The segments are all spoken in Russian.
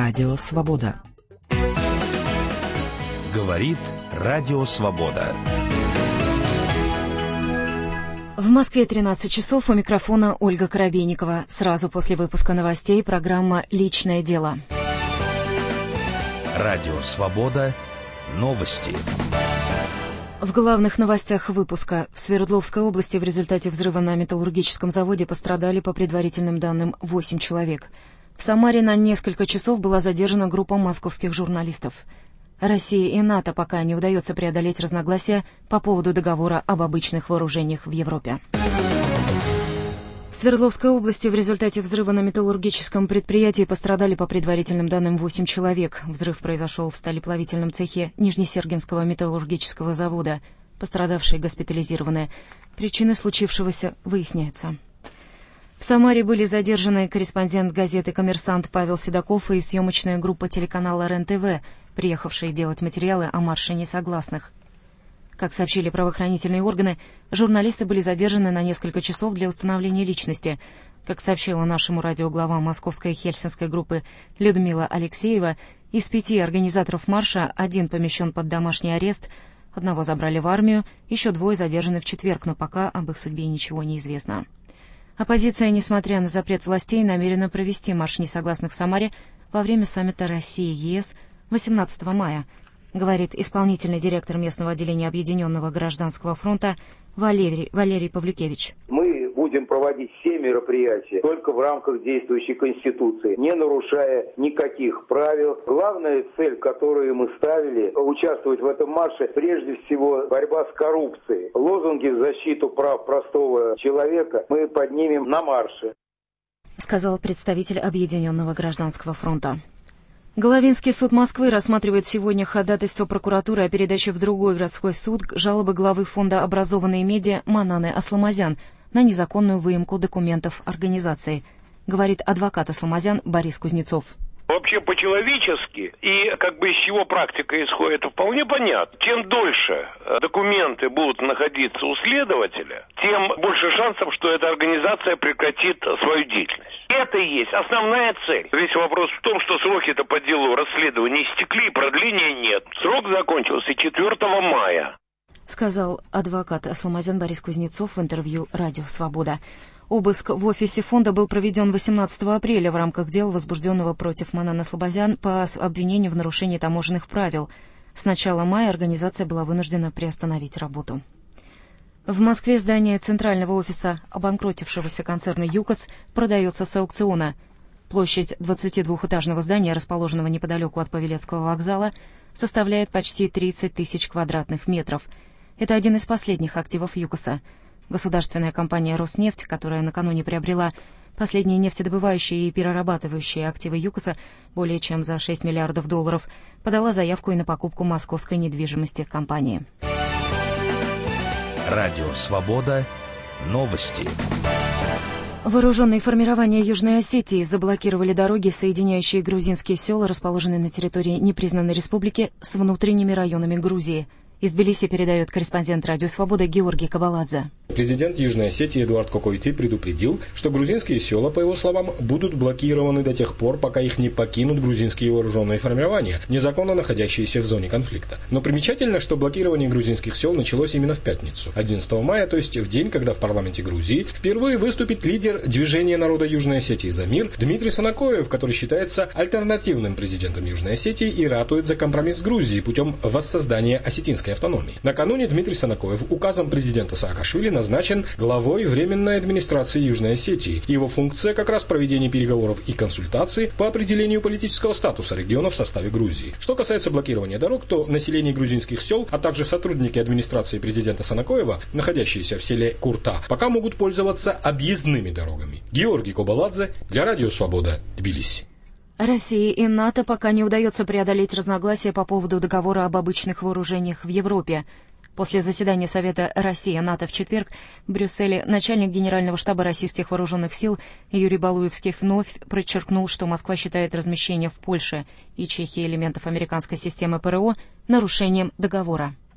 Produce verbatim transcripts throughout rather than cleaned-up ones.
Радио Свобода. Говорит Радио Свобода. В Москве тринадцать часов, у микрофона Ольга Коробейникова. Сразу после выпуска новостей программа «Личное дело». Радио Свобода. Новости. В главных новостях выпуска. В Свердловской области в результате взрыва на металлургическом заводе пострадали, по предварительным данным, восемь человек. В Самаре на несколько часов была задержана группа московских журналистов. России и НАТО пока не удается преодолеть разногласия по поводу договора об обычных вооружениях в Европе. В Свердловской области в результате взрыва на металлургическом предприятии пострадали, по предварительным данным, восемь человек. Взрыв произошел в сталеплавительном цехе Нижнесергинского металлургического завода. Пострадавшие госпитализированы. Причины случившегося выясняются. В Самаре были задержаны корреспондент газеты «Коммерсант» Павел Седоков и съемочная группа телеканала РЕН-ТВ, приехавшие делать материалы о марше несогласных. Как сообщили правоохранительные органы, журналисты были задержаны на несколько часов для установления личности. Как сообщила нашему радио глава московской хельсинской группы Людмила Алексеева, из пяти организаторов марша один помещен под домашний арест, одного забрали в армию, еще двое задержаны в четверг, но пока об их судьбе ничего не известно. Оппозиция, несмотря на запрет властей, намерена провести марш несогласных в Самаре во время саммита России-ЕС восемнадцатого мая, говорит исполнительный директор местного отделения Объединенного гражданского фронта Валерий, Валерий Павлюкевич. Мы будем проводить все мероприятия только в рамках действующей Конституции, не нарушая никаких правил. Главная цель, которую мы ставили, участвовать в этом марше, прежде всего борьба с коррупцией. Лозунги в защиту прав простого человека мы поднимем на марше, сказал представитель Объединенного гражданского фронта. Головинский суд Москвы рассматривает сегодня ходатайство прокуратуры о передаче в другой городской суд жалобы главы фонда «Образованные медиа» Мананы Асламазян на незаконную выемку документов организации, говорит адвокат Асламазян Борис Кузнецов. Вообще по-человечески и как бы из чего практика исходит, вполне понятно. Чем дольше документы будут находиться у следователя, тем больше шансов, что эта организация прекратит свою деятельность. Это и есть основная цель. Весь вопрос в том, что сроки-то по делу расследования истекли, и продления нет. Срок закончился четвёртого мая. Сказал адвокат Асламазян Борис Кузнецов в интервью «Радио Свобода». Обыск в офисе фонда был проведен восемнадцатого апреля в рамках дела, возбужденного против Мананы Асламазян по обвинению в нарушении таможенных правил. С начала мая организация была вынуждена приостановить работу. В Москве здание центрального офиса обанкротившегося концерна «ЮКОС» продается с аукциона. Площадь двадцатидвухэтажного здания, расположенного неподалеку от Павелецкого вокзала, составляет почти тридцать тысяч квадратных метров. Это один из последних активов «ЮКОСа». Государственная компания «Роснефть», которая накануне приобрела последние нефтедобывающие и перерабатывающие активы ЮКОСа более чем за шесть миллиардов долларов, подала заявку и на покупку московской недвижимости компании. Радио Свобода. Новости. Вооруженные формирования Южной Осетии заблокировали дороги, соединяющие грузинские села, расположенные на территории непризнанной республики, с внутренними районами Грузии. Из Тбилиси передает корреспондент «Радио Свобода» Георгий Кабаладзе. Президент Южной Осетии Эдуард Кокойты предупредил, что грузинские села, по его словам, будут блокированы до тех пор, пока их не покинут грузинские вооруженные формирования, незаконно находящиеся в зоне конфликта. Но примечательно, что блокирование грузинских сел началось именно в пятницу, одиннадцатого мая, то есть в день, когда в парламенте Грузии впервые выступит лидер движения народа Южной Осетии «За мир» Дмитрий Санакоев, который считается альтернативным президентом Южной Осетии и ратует за компромисс с Грузией путем воссоздания осетинской автономии. Накануне Дмитрий Санакоев указом президента Саакашвили назначен главой Временной администрации Южной Осетии. Его функция как раз проведение переговоров и консультаций по определению политического статуса региона в составе Грузии. Что касается блокирования дорог, то население грузинских сел, а также сотрудники администрации президента Санакоева, находящиеся в селе Курта, пока могут пользоваться объездными дорогами. Георгий Кабаладзе для Радио Свобода, Тбилиси. России и НАТО пока не удается преодолеть разногласия по поводу договора об обычных вооружениях в Европе. После заседания Совета Россия-НАТО в четверг в Брюсселе начальник Генерального штаба российских вооруженных сил Юрий Балуевский вновь подчеркнул, что Москва считает размещение в Польше и Чехии элементов американской системы ПРО нарушением договора.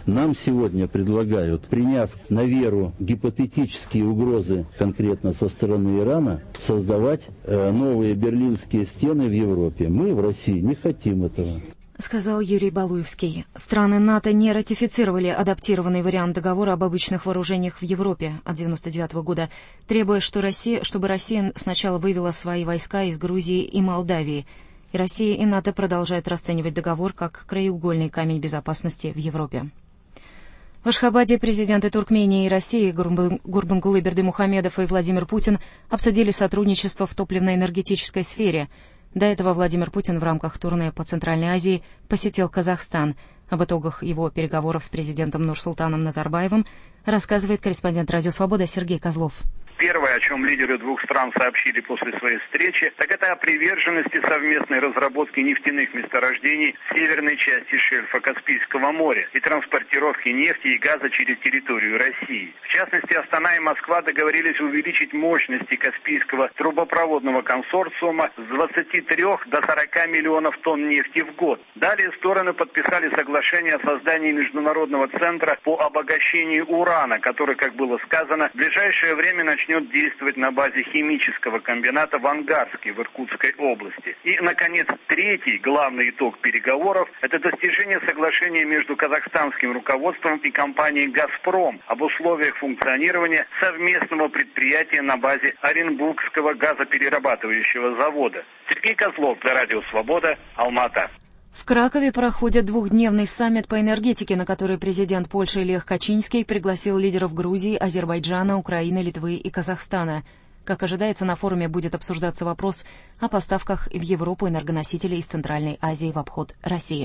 Нам сегодня предлагают, приняв на веру гипотетические угрозы конкретно со стороны Ирана, создавать э, новые берлинские стены в Европе. Мы в России не хотим этого. Сказал Юрий Балуевский. Страны НАТО не ратифицировали адаптированный вариант договора об обычных вооружениях в Европе от девяносто девятого года, требуя, что Россия, чтобы Россия сначала вывела свои войска из Грузии и Молдавии. И Россия и НАТО продолжают расценивать договор как краеугольный камень безопасности в Европе. В Ашхабаде президенты Туркмении и России Гурбангулы Бердымухамедов и Владимир Путин обсудили сотрудничество в топливно-энергетической сфере. До этого Владимир Путин в рамках турне по Центральной Азии посетил Казахстан. Об итогах его переговоров с президентом Нурсултаном Назарбаевым рассказывает корреспондент «Радио Свобода» Сергей Козлов. Первое, о чем лидеры двух стран сообщили после своей встречи, так это о приверженности совместной разработки нефтяных месторождений в северной части шельфа Каспийского моря и транспортировки нефти и газа через территорию России. В частности, Астана и Москва договорились увеличить мощности Каспийского трубопроводного консорциума с двадцати трёх до сорока миллионов тонн нефти в год. Далее стороны подписали соглашение о создании Международного центра по обогащению урана, который, как было сказано, в ближайшее время начнет действовать на базе химического комбината в Ангарске в Иркутской области. И, наконец, третий главный итог переговоров – это достижение соглашения между казахстанским руководством и компанией «Газпром» об условиях функционирования совместного предприятия на базе Оренбургского газоперерабатывающего завода. Сергей Козлов для Радио Свобода, Алма-Ата. В Кракове проходит двухдневный саммит по энергетике, на который президент Польши Лех Качинский пригласил лидеров Грузии, Азербайджана, Украины, Литвы и Казахстана. Как ожидается, на форуме будет обсуждаться вопрос о поставках в Европу энергоносителей из Центральной Азии в обход России.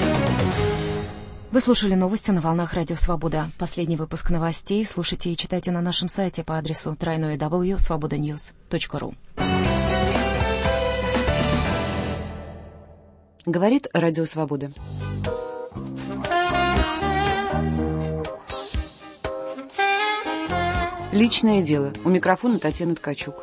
Вы слушали новости на волнах Радио Свобода. Последний выпуск новостей слушайте и читайте на нашем сайте по адресу дабл ю дабл ю дабл ю точка свобода ньюс точка ру. Говорит Радио Свобода. Личное дело. У микрофона Татьяна Ткачук.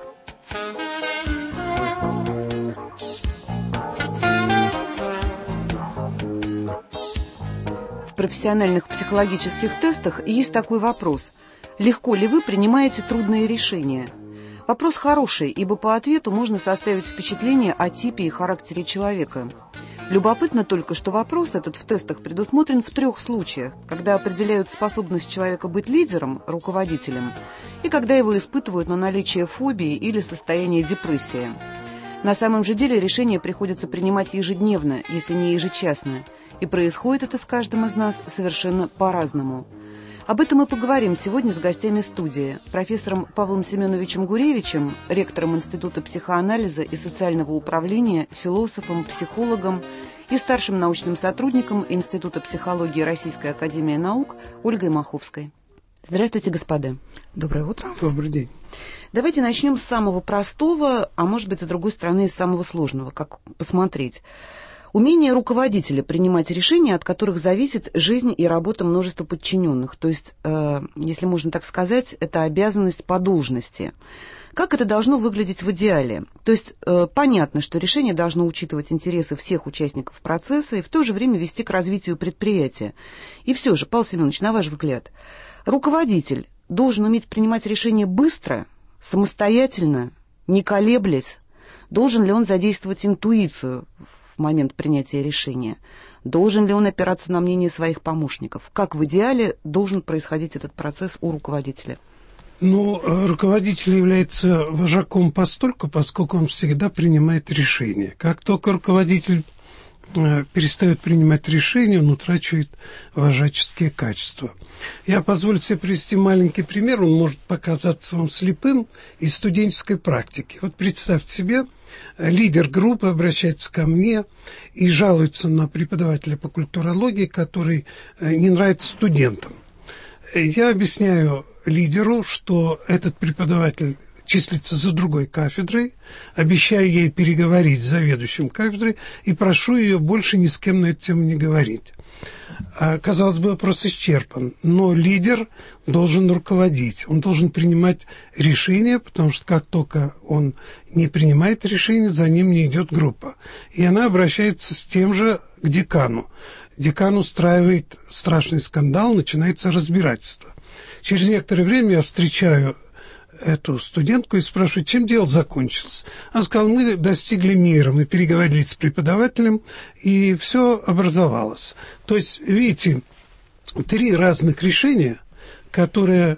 В профессиональных психологических тестах есть такой вопрос. Легко ли вы принимаете трудные решения? Вопрос хороший, ибо по ответу можно составить впечатление о типе и характере человека. Любопытно только, что вопрос этот в тестах предусмотрен в трех случаях, когда определяют способность человека быть лидером, руководителем, и когда его испытывают на наличие фобии или состояние депрессии. На самом же деле решение приходится принимать ежедневно, если не ежечасно, и происходит это с каждым из нас совершенно по-разному. Об этом мы поговорим сегодня с гостями студии, профессором Павлом Семеновичем Гуревичем, ректором Института психоанализа и социального управления, философом, психологом и старшим научным сотрудником Института психологии Российской академии наук Ольгой Маховской. Здравствуйте, господа. Доброе утро. Добрый день. Давайте начнем с самого простого, а может быть, с другой стороны, с самого сложного, как посмотреть. Умение руководителя принимать решения, от которых зависит жизнь и работа множества подчиненных. То есть, э, если можно так сказать, это обязанность по должности. Как это должно выглядеть в идеале? То есть, э, понятно, что решение должно учитывать интересы всех участников процесса и в то же время вести к развитию предприятия. И все же, Павел Семенович, на ваш взгляд, руководитель должен уметь принимать решения быстро, самостоятельно, не колеблясь? Должен ли он задействовать интуицию в момент принятия решения? Должен ли он опираться на мнение своих помощников? Как в идеале должен происходить этот процесс у руководителя? Ну, руководитель является вожаком постольку, поскольку он всегда принимает решения. Как только руководитель э, перестает принимать решения, он утрачивает вожаческие качества. Я позволю себе привести маленький пример, он может показаться вам слепым, из студенческой практики. Вот представьте себе, лидер группы обращается ко мне и жалуется на преподавателя по культурологии, который не нравится студентам. Я объясняю лидеру, что этот преподаватель числится за другой кафедрой, обещаю ей переговорить с заведующим кафедрой и прошу ее больше ни с кем на эту тему не говорить. казалось бы, вопрос исчерпан. Но лидер должен руководить, он должен принимать решения, потому что как только он не принимает решения, за ним не идет группа. И она обращается с тем же к декану. Декан устраивает страшный скандал, начинается разбирательство. Через некоторое время я встречаю эту студентку и спрашиваю, чем дело закончилось. Она сказала, мы достигли мира, мы переговорили с преподавателем, и все образовалось. То есть, видите, три разных решения, которые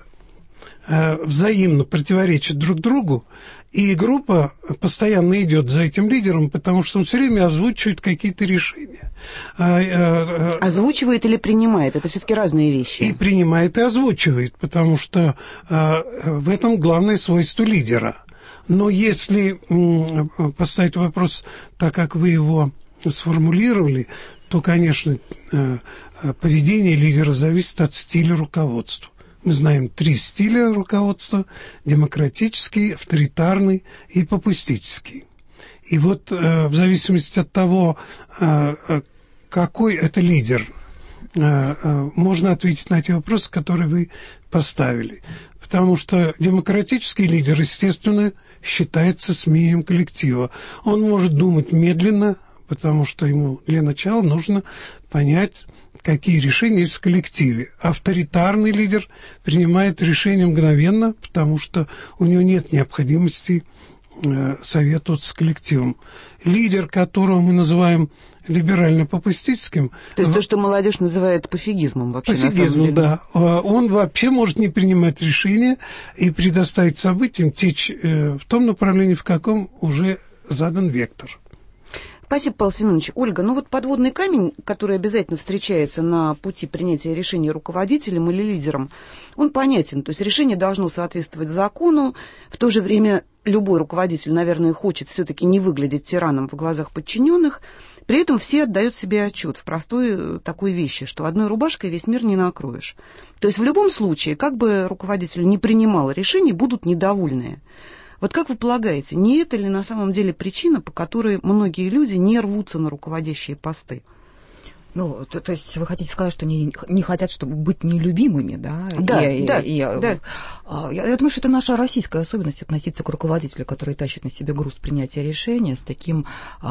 э, взаимно противоречат друг другу, и группа постоянно идет за этим лидером, потому что он все время озвучивает какие-то решения. А, а, озвучивает или принимает? Это все-таки разные вещи. И принимает, и озвучивает, потому что а, в этом главное свойство лидера. Но если м, поставить вопрос так, как вы его сформулировали, то, конечно, поведение лидера зависит от стиля руководства. Мы знаем три стиля руководства: демократический, авторитарный и попустительский. И вот э, в зависимости от того, э, какой это лидер, э, э, можно ответить на те вопросы, которые вы поставили. Потому что демократический лидер, естественно, считается СМИем коллектива. Он может думать медленно, потому что ему для начала нужно понять, какие решения есть в коллективе. Авторитарный лидер принимает решения мгновенно, потому что у него нет необходимости э, советоваться с коллективом. Лидер, которого мы называем либерально-попустительским... То есть в... то, что молодежь называет пофигизмом вообще, пофигизмом, да. Он вообще может не принимать решения и предоставить событиям течь э, в том направлении, в каком уже задан вектор. Спасибо, Павел Семенович. Ольга, ну вот подводный камень, который обязательно встречается на пути принятия решения руководителем или лидером, он понятен. То есть решение должно соответствовать закону. В то же время любой руководитель, наверное, хочет все-таки не выглядеть тираном в глазах подчиненных. При этом все отдают себе отчет в простой такой вещи, что одной рубашкой весь мир не накроешь. То есть в любом случае, как бы руководитель не принимал решений, будут недовольные. Вот как вы полагаете, не это ли на самом деле причина, по которой многие люди не рвутся на руководящие посты? Ну, то, то есть вы хотите сказать, что не, не хотят, чтобы быть нелюбимыми, да? Да, и, да, и, да. Я, я думаю, что это наша российская особенность относиться к руководителю, который тащит на себе груз принятия решения с таким,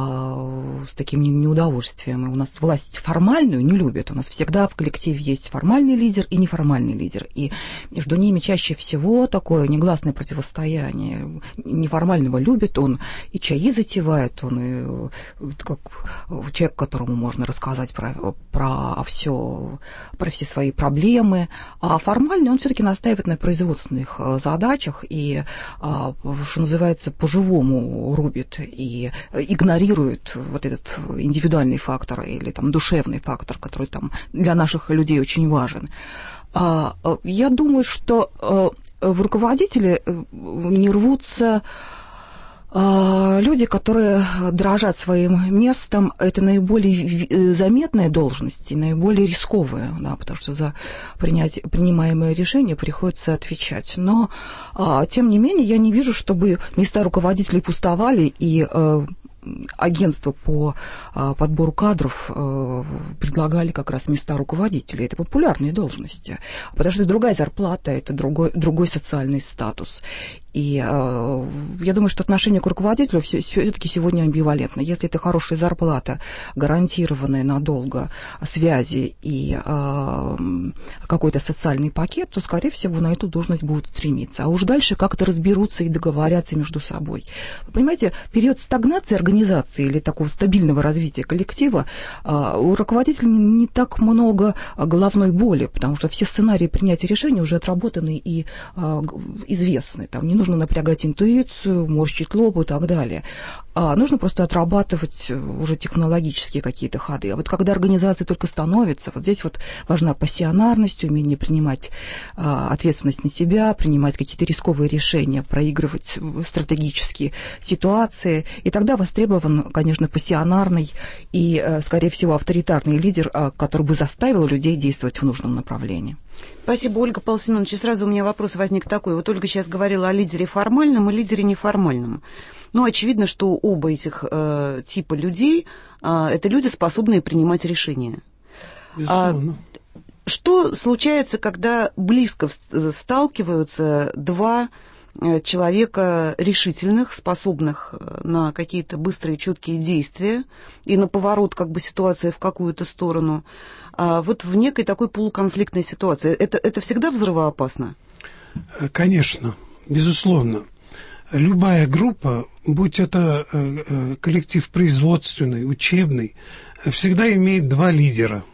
с таким неудовольствием. И у нас власть формальную не любят. У нас всегда в коллективе есть формальный лидер и неформальный лидер. И между ними чаще всего такое негласное противостояние. Неформального любит, он и чаи затевает, он и как человек, которому можно рассказать про про все, про все свои проблемы, а формально он все-таки настаивает на производственных задачах и, что называется, по-живому рубит и игнорирует вот этот индивидуальный фактор или там душевный фактор, который там для наших людей очень важен. Я думаю, что в руководители не рвутся люди, которые дрожат своим местом, это наиболее заметная должность и наиболее рисковая, да, потому что за принять, принимаемое решение приходится отвечать. Но, тем не менее, я не вижу, чтобы места руководителей пустовали и агентства по подбору кадров предлагали как раз места руководителей. Это популярные должности, потому что это другая зарплата, это другой, другой социальный статус. И э, я думаю, что отношение к руководителю все-таки сегодня амбивалентно. Если это хорошая зарплата, гарантированная надолго связи и э, какой-то социальный пакет, то, скорее всего, на эту должность будут стремиться. А уж дальше как-то разберутся и договорятся между собой. Вы понимаете, период стагнации организации или такого стабильного развития коллектива э, у руководителя не, не так много головной боли, потому что все сценарии принятия решений уже отработаны и э, известны. Там не нужно напрягать интуицию, морщить лоб и так далее. А нужно просто отрабатывать уже технологические какие-то ходы. А вот когда организация только становится, вот здесь вот важна пассионарность, умение принимать а, ответственность на себя, принимать какие-то рисковые решения, проигрывать стратегические ситуации. И тогда востребован, конечно, пассионарный и, скорее всего, авторитарный лидер, который бы заставил людей действовать в нужном направлении. Спасибо, Ольга. Павел Семенович, и сразу у меня вопрос возник такой. Вот Ольга сейчас говорила о лидере формальном и лидере неформальном. Ну, очевидно, что оба этих э, типа людей э, это люди, способные принимать решения. Безусловно. А, что случается, когда близко сталкиваются два человека решительных, способных на какие-то быстрые, четкие действия и на поворот как бы ситуации в какую-то сторону, а вот в некой такой полуконфликтной ситуации? Это, это всегда взрывоопасно? Конечно, безусловно. Любая группа, будь это коллектив производственный, учебный, всегда имеет два лидера.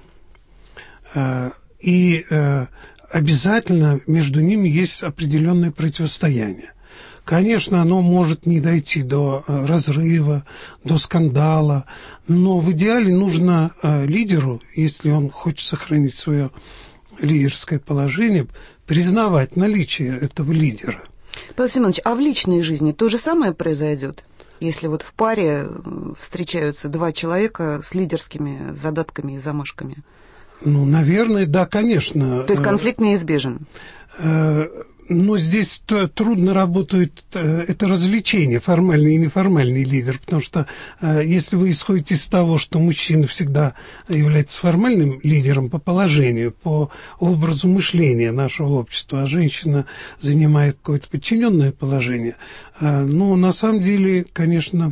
И обязательно между ними есть определенное противостояние. Конечно, оно может не дойти до разрыва, до скандала, но в идеале нужно лидеру, если он хочет сохранить свое лидерское положение, признавать наличие этого лидера. Павел Семенович, а в личной жизни то же самое произойдет? Если вот в паре встречаются два человека с лидерскими задатками и замашками? Ну, наверное, да, конечно. То есть конфликт неизбежен? Но здесь трудно работает это развлечение, формальный и неформальный лидер, потому что если вы исходите из того, что мужчина всегда является формальным лидером по положению, по образу мышления нашего общества, а женщина занимает какое-то подчиненное положение, ну, на самом деле, конечно,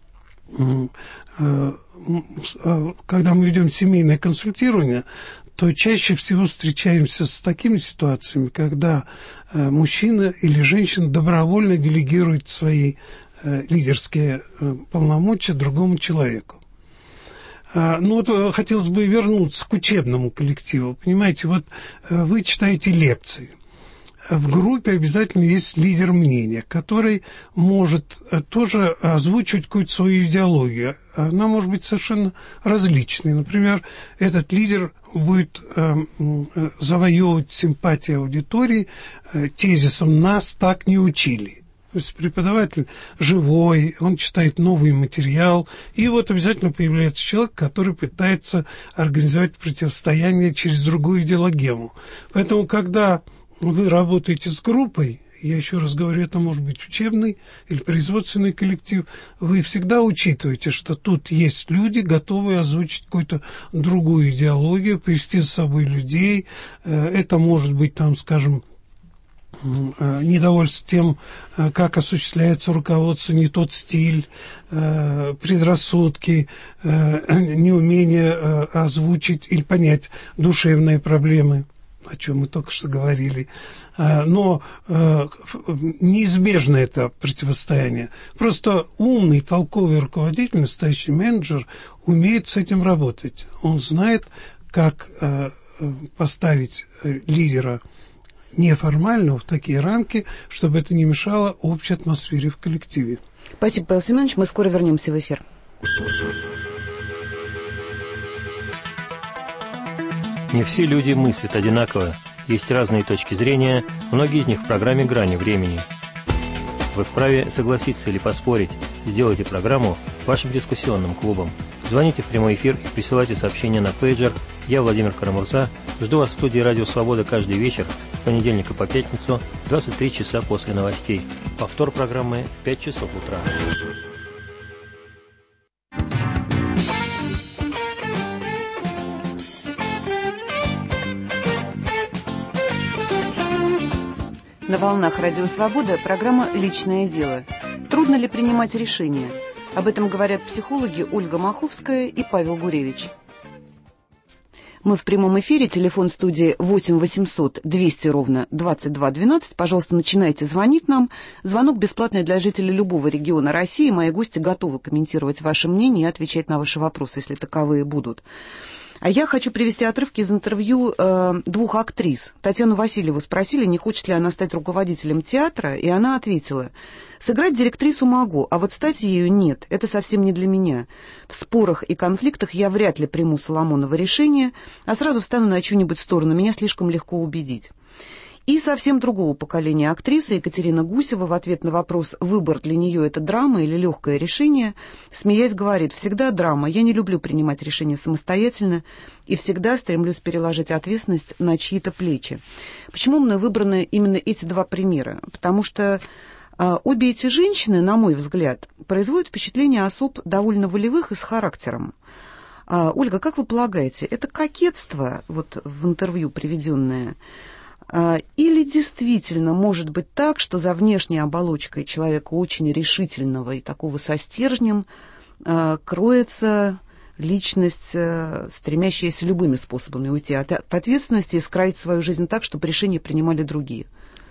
когда мы ведем семейное консультирование, то чаще всего встречаемся с такими ситуациями, когда э, мужчина или женщина добровольно делегирует свои э, лидерские э, полномочия другому человеку. А, ну вот э, хотелось бы вернуться к учебному коллективу. Понимаете, вот э, вы читаете лекции. В группе обязательно есть лидер мнения, который может тоже озвучивать какую-то свою идеологию. Она может быть совершенно различной. Например, этот лидер будет э, завоевывать симпатии аудитории э, тезисом «нас так не учили». То есть преподаватель живой, он читает новый материал, и вот обязательно появляется человек, который пытается организовать противостояние через другую идеологему. Поэтому, когда вы работаете с группой, я еще раз говорю, это может быть учебный или производственный коллектив, вы всегда учитываете, что тут есть люди, готовые озвучить какую-то другую идеологию, привести за собой людей. Это может быть, там, скажем, недовольство тем, как осуществляется руководство, не тот стиль, предрассудки, неумение озвучить или понять душевные проблемы, о чем мы только что говорили. Но неизбежно это противостояние. Просто умный, толковый руководитель, настоящий менеджер умеет с этим работать. Он знает, как поставить лидера неформального в такие рамки, чтобы это не мешало общей атмосфере в коллективе. Спасибо, Павел Семенович. Мы скоро вернемся в эфир. Не все люди мыслят одинаково. Есть разные точки зрения, многие из них в программе «Грани времени». Вы вправе согласиться или поспорить. Сделайте программу вашим дискуссионным клубом. Звоните в прямой эфир и присылайте сообщения на пейджер. Я, Владимир Карамурза, жду вас в студии «Радио Свобода» каждый вечер с понедельника по пятницу, двадцать три часа после новостей. Повтор программы в пять часов утра. На волнах «Радио Свобода» программа «Личное дело». Трудно ли принимать решения? Об этом говорят психологи Ольга Маховская и Павел Гуревич. Мы в прямом эфире, телефон студии восемь восемьсот двести ровно двадцать два двенадцать. Пожалуйста, начинайте звонить нам. Звонок бесплатный для жителей любого региона России. Мои гости готовы комментировать ваше мнение и отвечать на ваши вопросы, если таковые будут. А я хочу привести отрывки из интервью э, двух актрис. Татьяну Васильеву спросили, не хочет ли она стать руководителем театра, и она ответила: «Сыграть директрису могу, а вот стать ею нет, это совсем не для меня. В спорах и конфликтах я вряд ли приму Соломоново решение, а сразу встану на чью-нибудь сторону, меня слишком легко убедить». И совсем другого поколения актриса Екатерина Гусева в ответ на вопрос, выбор для нее это драма или легкое решение, смеясь говорит: «Всегда драма, я не люблю принимать решения самостоятельно и всегда стремлюсь переложить ответственность на чьи-то плечи». Почему мной выбраны именно эти два примера? Потому что а, обе эти женщины, на мой взгляд, производят впечатление особ довольно волевых и с характером. А, Ольга, как вы полагаете, это кокетство, вот в интервью приведенное, а, или действительно может быть так, что за внешней оболочкой человека очень решительного и такого со стержнем а, кроется личность, а, стремящаяся любыми способами уйти от, от ответственности и скроить свою жизнь так, чтобы решения принимали другие?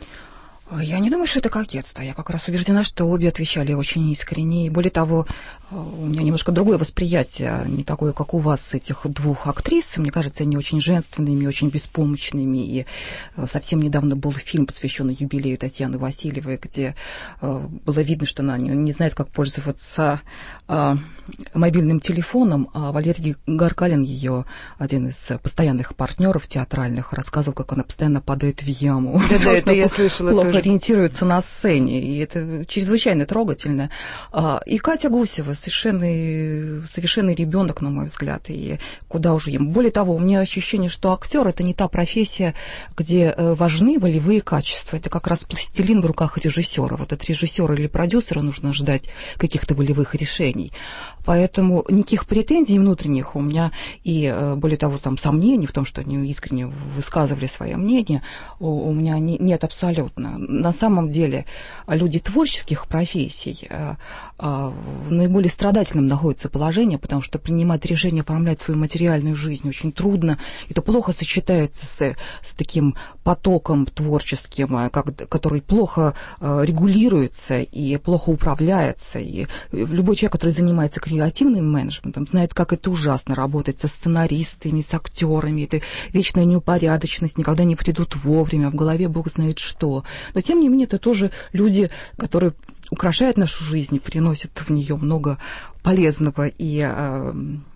Я не думаю, что это кокетство. Я как раз убеждена, что обе отвечали очень искренне. И более того, у меня немножко другое восприятие, не такое, как у вас, этих двух актрис. Мне кажется, они очень женственными, очень беспомощными. И совсем недавно был фильм, посвященный юбилею Татьяны Васильевой, где было видно, что она не знает, как пользоваться мобильным телефоном. А Валерий Гаркалин, ее один из постоянных партнеров театральных, рассказывал, как она постоянно падает в яму. Да, это я слышала тоже. Ориентируется на сцене, и это чрезвычайно трогательно. И Катя Гусева совершенный, совершенный ребенок, на мой взгляд, и куда уже им. Более того, у меня ощущение, что актер — это не та профессия, где важны волевые качества. Это как раз пластилин в руках режиссера. Вот от режиссера или продюсера нужно ждать каких-то волевых решений. Поэтому никаких претензий внутренних у меня и, более того, там, сомнений в том, что они искренне высказывали свое мнение, у меня не, нет абсолютно. На самом деле люди творческих профессий в наиболее страдательном находятся положении, потому что принимать решение, оформлять свою материальную жизнь очень трудно. Это плохо сочетается с, с таким потоком творческим, как, который плохо регулируется и плохо управляется. И любой человек, который занимается креативным менеджментом, знает, как это ужасно работать со сценаристами, с актерами. Это вечная неупорядоченность, никогда не придут вовремя, в голове бог знает что. Но, тем не менее, это тоже люди, которые украшают нашу жизнь, приносят в нее много полезного и а,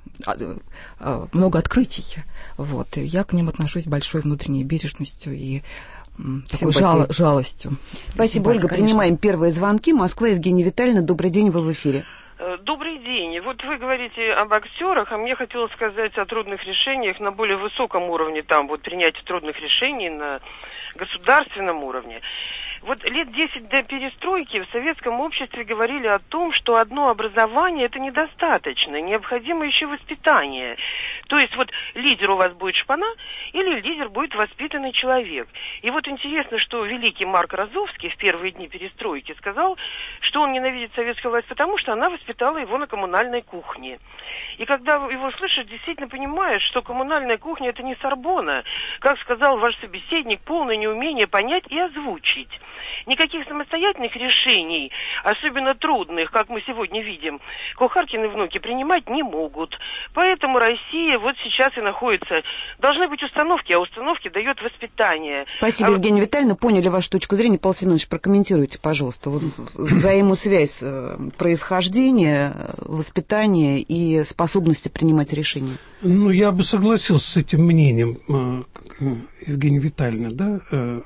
а, много открытий. Вот. И я к ним отношусь с большой внутренней бережностью и такой жал, жалостью. Спасибо, Ольга. Конечно. Принимаем первые звонки. Москва, Евгения Витальевна, добрый день, вы в эфире. Добрый день. Вот вы говорите об актерах, а мне хотелось сказать о трудных решениях на более высоком уровне, там вот принятие трудных решений на государственном уровне. Вот лет десять до перестройки в советском обществе говорили о том, что одно образование — это недостаточно, необходимо еще воспитание. То есть вот лидер у вас будет шпана или лидер будет воспитанный человек. И вот интересно, что великий Марк Розовский в первые дни перестройки сказал, что он ненавидит советскую власть потому, что она воспитала его на коммунальной кухне. И когда его слышишь, действительно понимаешь, что коммунальная кухня — это не Сорбонна. Как сказал ваш собеседник, полное неумение понять и озвучить. Никаких самостоятельных решений, особенно трудных, как мы сегодня видим, Кухаркины внуки принимать не могут. Поэтому Россия вот сейчас и находится. Должны быть установки, а установки дает воспитание. Спасибо, а Евгения вот... Витальевна. Поняли вашу точку зрения. Павел Семенович, прокомментируйте, пожалуйста. Вот взаимосвязь происхождения, воспитания и способности принимать решения. Ну, я бы согласился с этим мнением, Евгения Витальевна, да,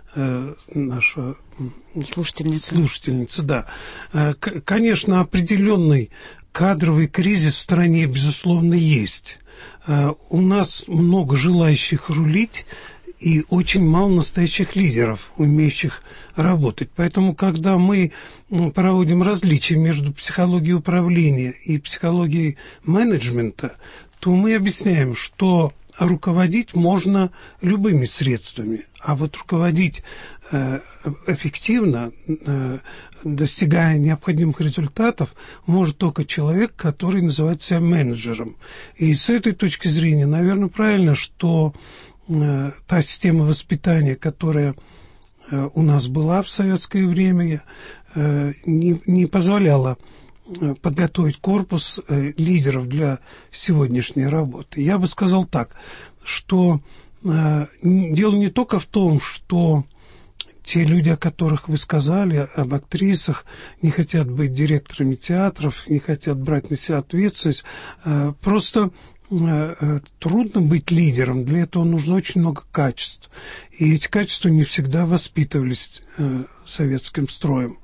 наша слушательница. слушательница, да. Конечно, определенный кадровый кризис в стране, безусловно, есть. У нас много желающих рулить и очень мало настоящих лидеров, умеющих работать. Поэтому, когда мы проводим различия между психологией управления и психологией менеджмента, то мы объясняем, что руководить можно любыми средствами, а вот руководить э, эффективно, э, достигая необходимых результатов, может только человек, который называет себя менеджером. И с этой точки зрения, наверное, правильно, что э, та система воспитания, которая э, у нас была в советское время, э, не, не позволяла подготовить корпус э, лидеров для сегодняшней работы. Я бы сказал так, что э, дело не только в том, что те люди, о которых вы сказали, об актрисах, не хотят быть директорами театров, не хотят брать на себя ответственность. Э, просто э, трудно быть лидером, для этого нужно очень много качеств. И эти качества не всегда воспитывались э, советским строем.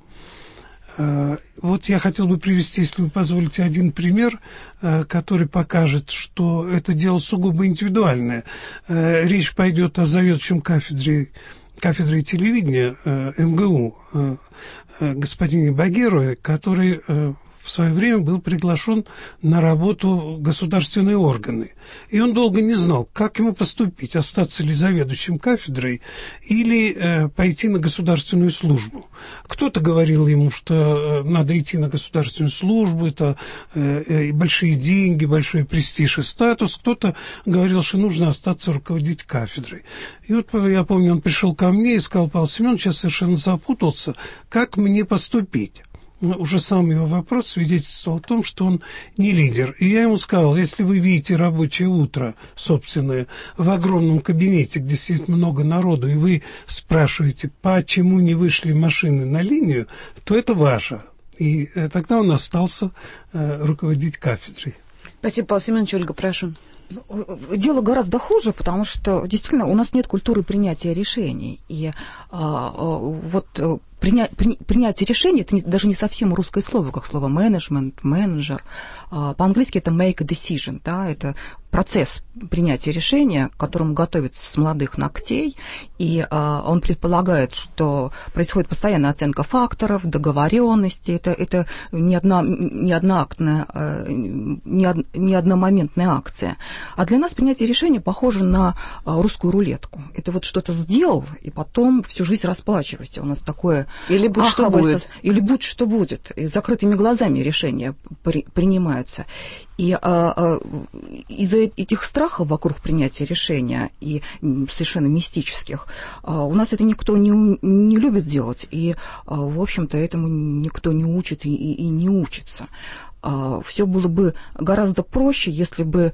Вот я хотел бы привести, если вы позволите, один пример, который покажет, что это дело сугубо индивидуальное. Речь пойдет о заведующем кафедрой, кафедрой телевидения эм гэ у господине Багирове, который в в свое время был приглашен на работу в государственные органы. И он долго не знал, как ему поступить, остаться ли заведующим кафедрой или э, пойти на государственную службу. Кто-то говорил ему, что э, надо идти на государственную службу, это э, э, большие деньги, большой престиж и статус. Кто-то говорил, что нужно остаться руководить кафедрой. И вот я помню, он пришел ко мне и сказал: Павел Семенович, я совершенно запутался, как мне поступить? Уже сам его вопрос свидетельствовал о том, что он не лидер. И я ему сказал: если вы видите рабочее утро собственное в огромном кабинете, где сидит много народу, и вы спрашиваете, почему не вышли машины на линию, то это ваше. И тогда он остался э, руководить кафедрой. Спасибо, Павел Семенович. Ольга, прошу. Дело гораздо хуже, потому что действительно у нас нет культуры принятия решений. И а, вот приня, при, принятие решений — это не, даже не совсем русское слово, как слово менеджмент, менеджер. А, по-английски это make a decision, да, это процесс принятия решения, к которому готовится с молодых ногтей, и а, он предполагает, что происходит постоянная оценка факторов, договоренности, это, это не, одна, не одноактная, не, од, не одномоментная акция. А для нас принятие решения похоже на русскую рулетку. Это вот что-то сделал, и потом всю жизнь расплачивайся. У нас такое... Или будь что будет. Или будь что будет. И закрытыми глазами решения при, принимаются. И а, а, из-за этих страхов вокруг принятия решения и совершенно мистических а, у нас это никто не, не любит делать. И, а, в общем-то, этому никто не учит и, и, и не учится. Все было бы гораздо проще, если бы,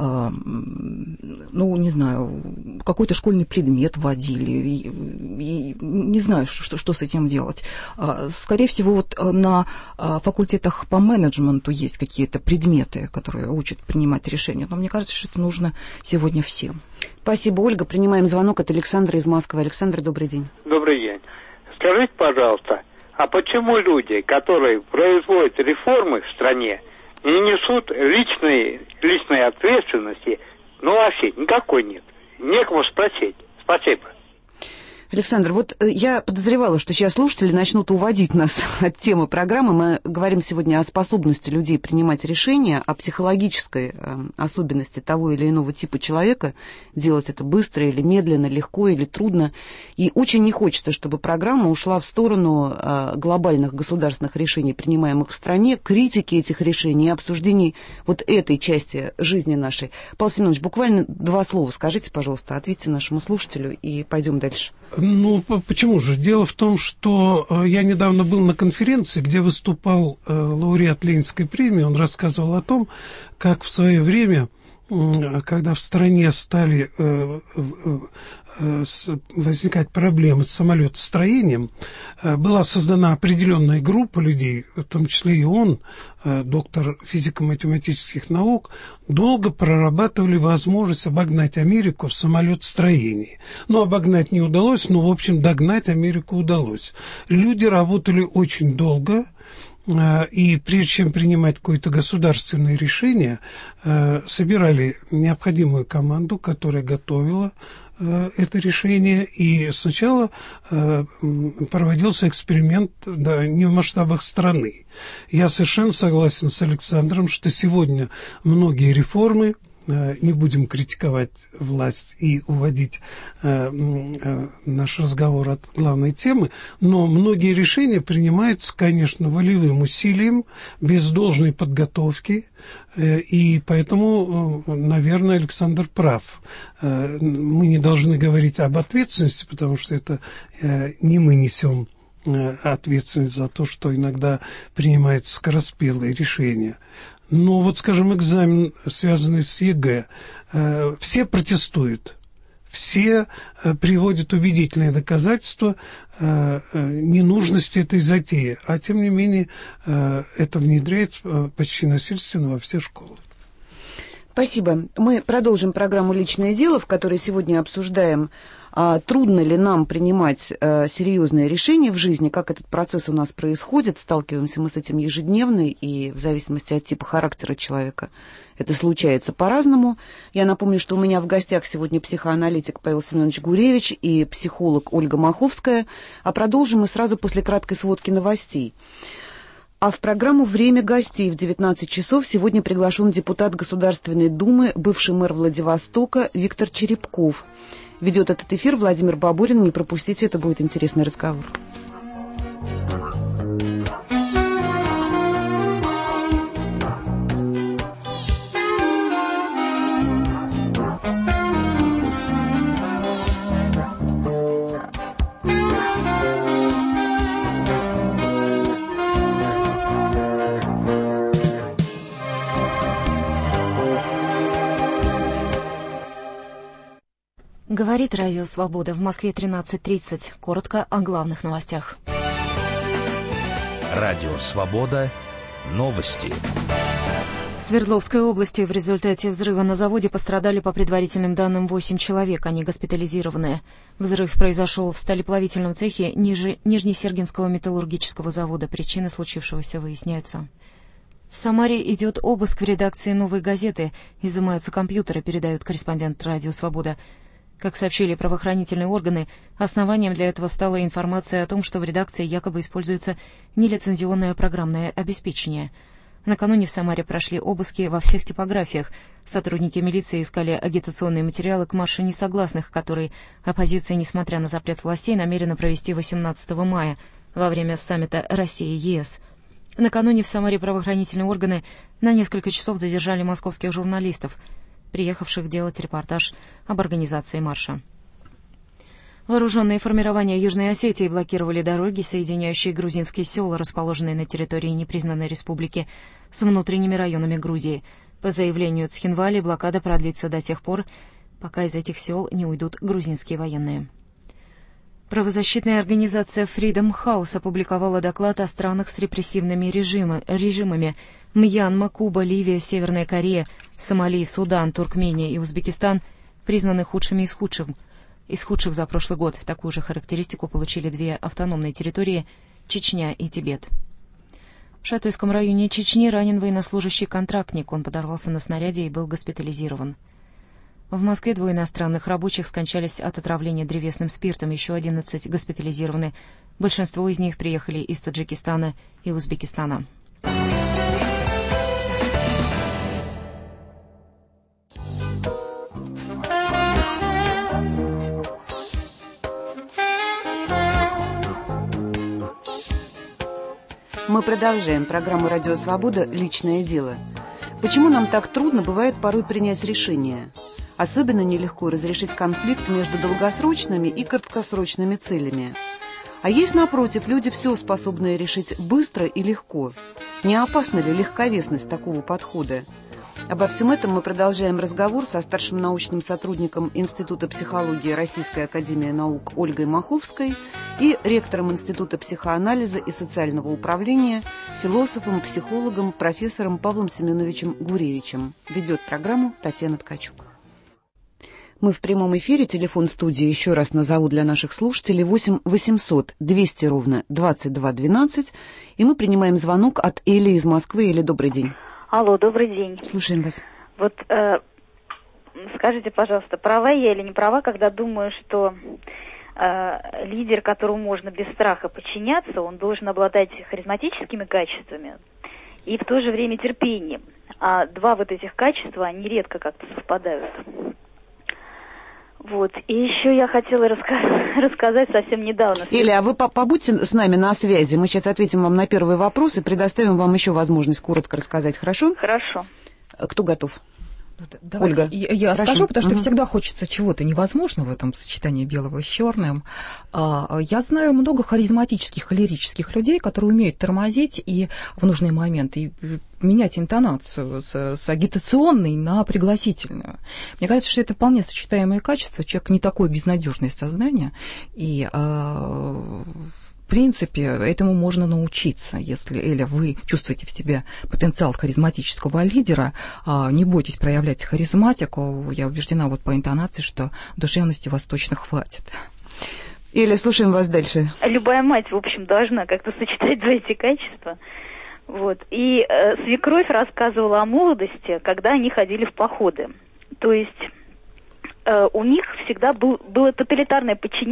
ну, не знаю, какой-то школьный предмет вводили. И, и, не знаю, что, что с этим делать. Скорее всего, вот на факультетах по менеджменту есть какие-то предметы, которые учат принимать решения. Но мне кажется, что это нужно сегодня всем. Спасибо, Ольга. Принимаем звонок от Александра из Москвы. Александр, добрый день. Добрый день. Скажите, пожалуйста, а почему люди, которые производят реформы в стране, не несут личной, личной ответственности? Ну, вообще никакой нет. Некому спросить. Спасибо. Александр, вот я подозревала, что сейчас слушатели начнут уводить нас от темы программы. Мы говорим сегодня о способности людей принимать решения, о психологической особенности того или иного типа человека, делать это быстро или медленно, легко или трудно. И очень не хочется, чтобы программа ушла в сторону глобальных государственных решений, принимаемых в стране, критики этих решений и обсуждений вот этой части жизни нашей. Павел Семенович, буквально два слова скажите, пожалуйста, ответьте нашему слушателю и пойдем дальше. Ну, почему же? Дело в том, что я недавно был на конференции, где выступал лауреат Ленинской премии. Он рассказывал о том, как в свое время, когда в стране стали возникать проблемы с самолетостроением, была создана определенная группа людей, в том числе и он, доктор физико-математических наук, долго прорабатывали возможность обогнать Америку в самолетостроении. Но обогнать не удалось, но, в общем, догнать Америку удалось. Люди работали очень долго, и прежде чем принимать какое-то государственное решение, собирали необходимую команду, которая готовила это решение, и сначала э, проводился эксперимент, да, не в масштабах страны. Я совершенно согласен с Александром, что сегодня многие реформы, э, не будем критиковать власть и уводить э, э, наш разговор от главной темы, но многие решения принимаются, конечно, волевым усилием, без должной подготовки. И поэтому, наверное, Александр прав. Мы не должны говорить об ответственности, потому что это не мы несем ответственность за то, что иногда принимаются скороспелые решения. Но вот, скажем, экзамен, связанный с ЕГЭ, все протестуют. Все приводят убедительные доказательства ненужности этой затеи, а тем не менее это внедряется почти насильственно во все школы. Спасибо. Мы продолжим программу «Личное дело», в которой сегодня обсуждаем, а, трудно ли нам принимать а, серьезные решения в жизни, как этот процесс у нас происходит, сталкиваемся мы с этим ежедневно, и в зависимости от типа характера человека это случается по-разному. Я напомню, что у меня в гостях сегодня психоаналитик Павел Семенович Гуревич и психолог Ольга Маховская, а продолжим мы сразу после краткой сводки новостей. А в программу «Время гостей» в девятнадцать часов сегодня приглашен депутат Государственной Думы, бывший мэр Владивостока Виктор Черепков. Ведет этот эфир Владимир Бабурин. Не пропустите, это будет интересный разговор. Говорит Радио Свобода. В Москве тринадцать тридцать. Коротко о главных новостях. Радио Свобода. Новости. В Свердловской области в результате взрыва на заводе пострадали, по предварительным данным, восемь человек, они госпитализированы. Взрыв произошел в сталеплавительном цехе ниже Нижнесергинского металлургического завода. Причины случившегося выясняются. В Самаре идет обыск в редакции «Новой газеты». Изымаются компьютеры, передает корреспондент Радио Свобода. Как сообщили правоохранительные органы, основанием для этого стала информация о том, что в редакции якобы используется нелицензионное программное обеспечение. Накануне в Самаре прошли обыски во всех типографиях. Сотрудники милиции искали агитационные материалы к маршу несогласных, который оппозиция, несмотря на запрет властей, намерена провести восемнадцатого мая во время саммита Россия-ЕС. Накануне в Самаре правоохранительные органы на несколько часов задержали московских журналистов, приехавших делать репортаж об организации марша. Вооруженные формирования Южной Осетии блокировали дороги, соединяющие грузинские села, расположенные на территории непризнанной республики, с внутренними районами Грузии. По заявлению Цхинвали, блокада продлится до тех пор, пока из этих сел не уйдут грузинские военные. Правозащитная организация Freedom House опубликовала доклад о странах с репрессивными режимы, режимами Мьянма, Куба, Ливия, Северная Корея, Сомали, Судан, Туркмения и Узбекистан, признаны худшими из худших. Из худших за прошлый год. Такую же характеристику получили две автономные территории – Чечня и Тибет. В Шатойском районе Чечни ранен военнослужащий-контрактник. Он подорвался на снаряде и был госпитализирован. В Москве двое иностранных рабочих скончались от отравления древесным спиртом, еще одиннадцать госпитализированы. Большинство из них приехали из Таджикистана и Узбекистана. Мы продолжаем программу «Радио Свобода. Личное дело». Почему нам так трудно бывает порой принять решение? Особенно нелегко разрешить конфликт между долгосрочными и краткосрочными целями. А есть, напротив, люди, все способные решить быстро и легко. Не опасна ли легковесность такого подхода? Обо всем этом мы продолжаем разговор со старшим научным сотрудником Института психологии Российской академии наук Ольгой Маховской и ректором Института психоанализа и социального управления, философом, психологом, профессором Павлом Семеновичем Гуревичем. Ведет программу Татьяна Ткачук. Мы в прямом эфире. Телефон студии еще раз назову для наших слушателей: восемь восемьсот двести ровно двадцать два двенадцать. И мы принимаем звонок от Эли из Москвы. Эли, добрый день. Алло, добрый день. Слушаем вас. Вот э, скажите, пожалуйста, права я или не права, когда думаю, что э, лидер, которому можно без страха подчиняться, он должен обладать харизматическими качествами и в то же время терпением. А два вот этих качества, они редко как-то совпадают. Вот. И еще я хотела раска- рассказать совсем недавно. Эля, а вы побудьте с нами на связи. Мы сейчас ответим вам на первый вопрос и предоставим вам еще возможность коротко рассказать. Хорошо? Хорошо. Кто готов? Давайте, Ольга, я, я прошу. скажу, потому что угу. всегда хочется чего-то невозможного в этом сочетании белого с черным. Я знаю много харизматических, холерических людей, которые умеют тормозить и в нужный момент и менять интонацию с, с агитационной на пригласительную. Мне кажется, что это вполне сочетаемые качества. Человек не такое безнадежное создание, и в принципе, этому можно научиться. Если, Эля, вы чувствуете в себе потенциал харизматического лидера, не бойтесь проявлять харизматику. Я убеждена вот по интонации, что душевности вас точно хватит. Эля, слушаем вас дальше. Любая мать, в общем, должна как-то сочетать два эти качества. Вот. И э, свекровь рассказывала о молодости, когда они ходили в походы. То есть э, у них всегда был, было тоталитарное подчинение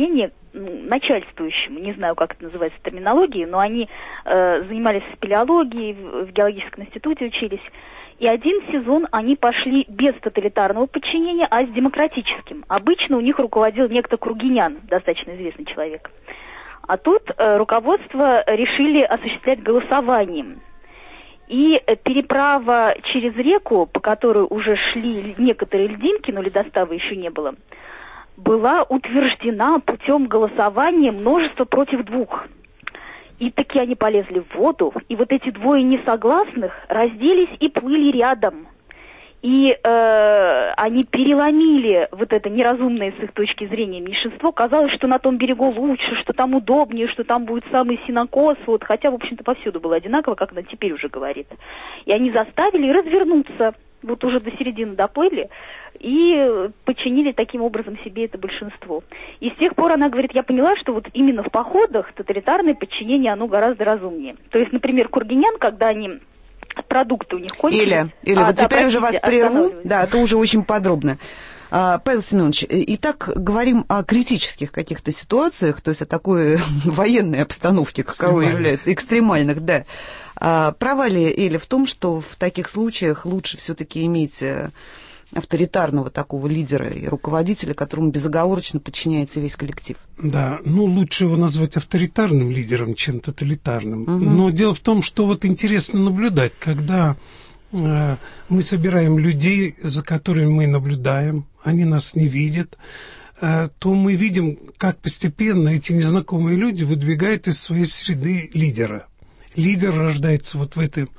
ну, начальствующему, не знаю, как это называется в терминологии, но они э, занимались спелеологией, в, в геологическом институте учились. И один сезон они пошли без тоталитарного подчинения, а с демократическим. Обычно у них руководил некто Кругинян, достаточно известный человек. А тут э, руководство решили осуществлять голосованием. И переправа через реку, по которой уже шли некоторые льдинки, но ледостава еще не было, была утверждена путем голосования множество против двух. И таки они полезли в воду, и вот эти двое несогласных разделись и плыли рядом. И э, они переломили вот это неразумное с их точки зрения меньшинство. Казалось, что на том берегу лучше, что там удобнее, что там будет самый сенокос. Вот, хотя, в общем-то, повсюду было одинаково, как она теперь уже говорит. И они заставили развернуться. Вот уже до середины доплыли и подчинили таким образом себе это большинство. И с тех пор она говорит, я поняла, что вот именно в походах тоталитарное подчинение, оно гораздо разумнее. То есть, например, Кургинян, когда они... продукты у них кончились. Иля, Иля, а, вот да, теперь простите, уже вас прерву, да, это уже очень подробно. А, Павел Семенович, итак, говорим о критических каких-то ситуациях, то есть о такой военной обстановке, каковой является, экстремальных, да. А, права ли Эля в том, что в таких случаях лучше все-таки иметь авторитарного такого лидера и руководителя, которому безоговорочно подчиняется весь коллектив? Да, ну лучше его назвать авторитарным лидером, чем тоталитарным. Угу. Но дело в том, что вот интересно наблюдать, когда э, мы собираем людей, за которыми мы наблюдаем, они нас не видят, э, то мы видим, как постепенно эти незнакомые люди выдвигают из своей среды лидера. Лидер рождается вот в этом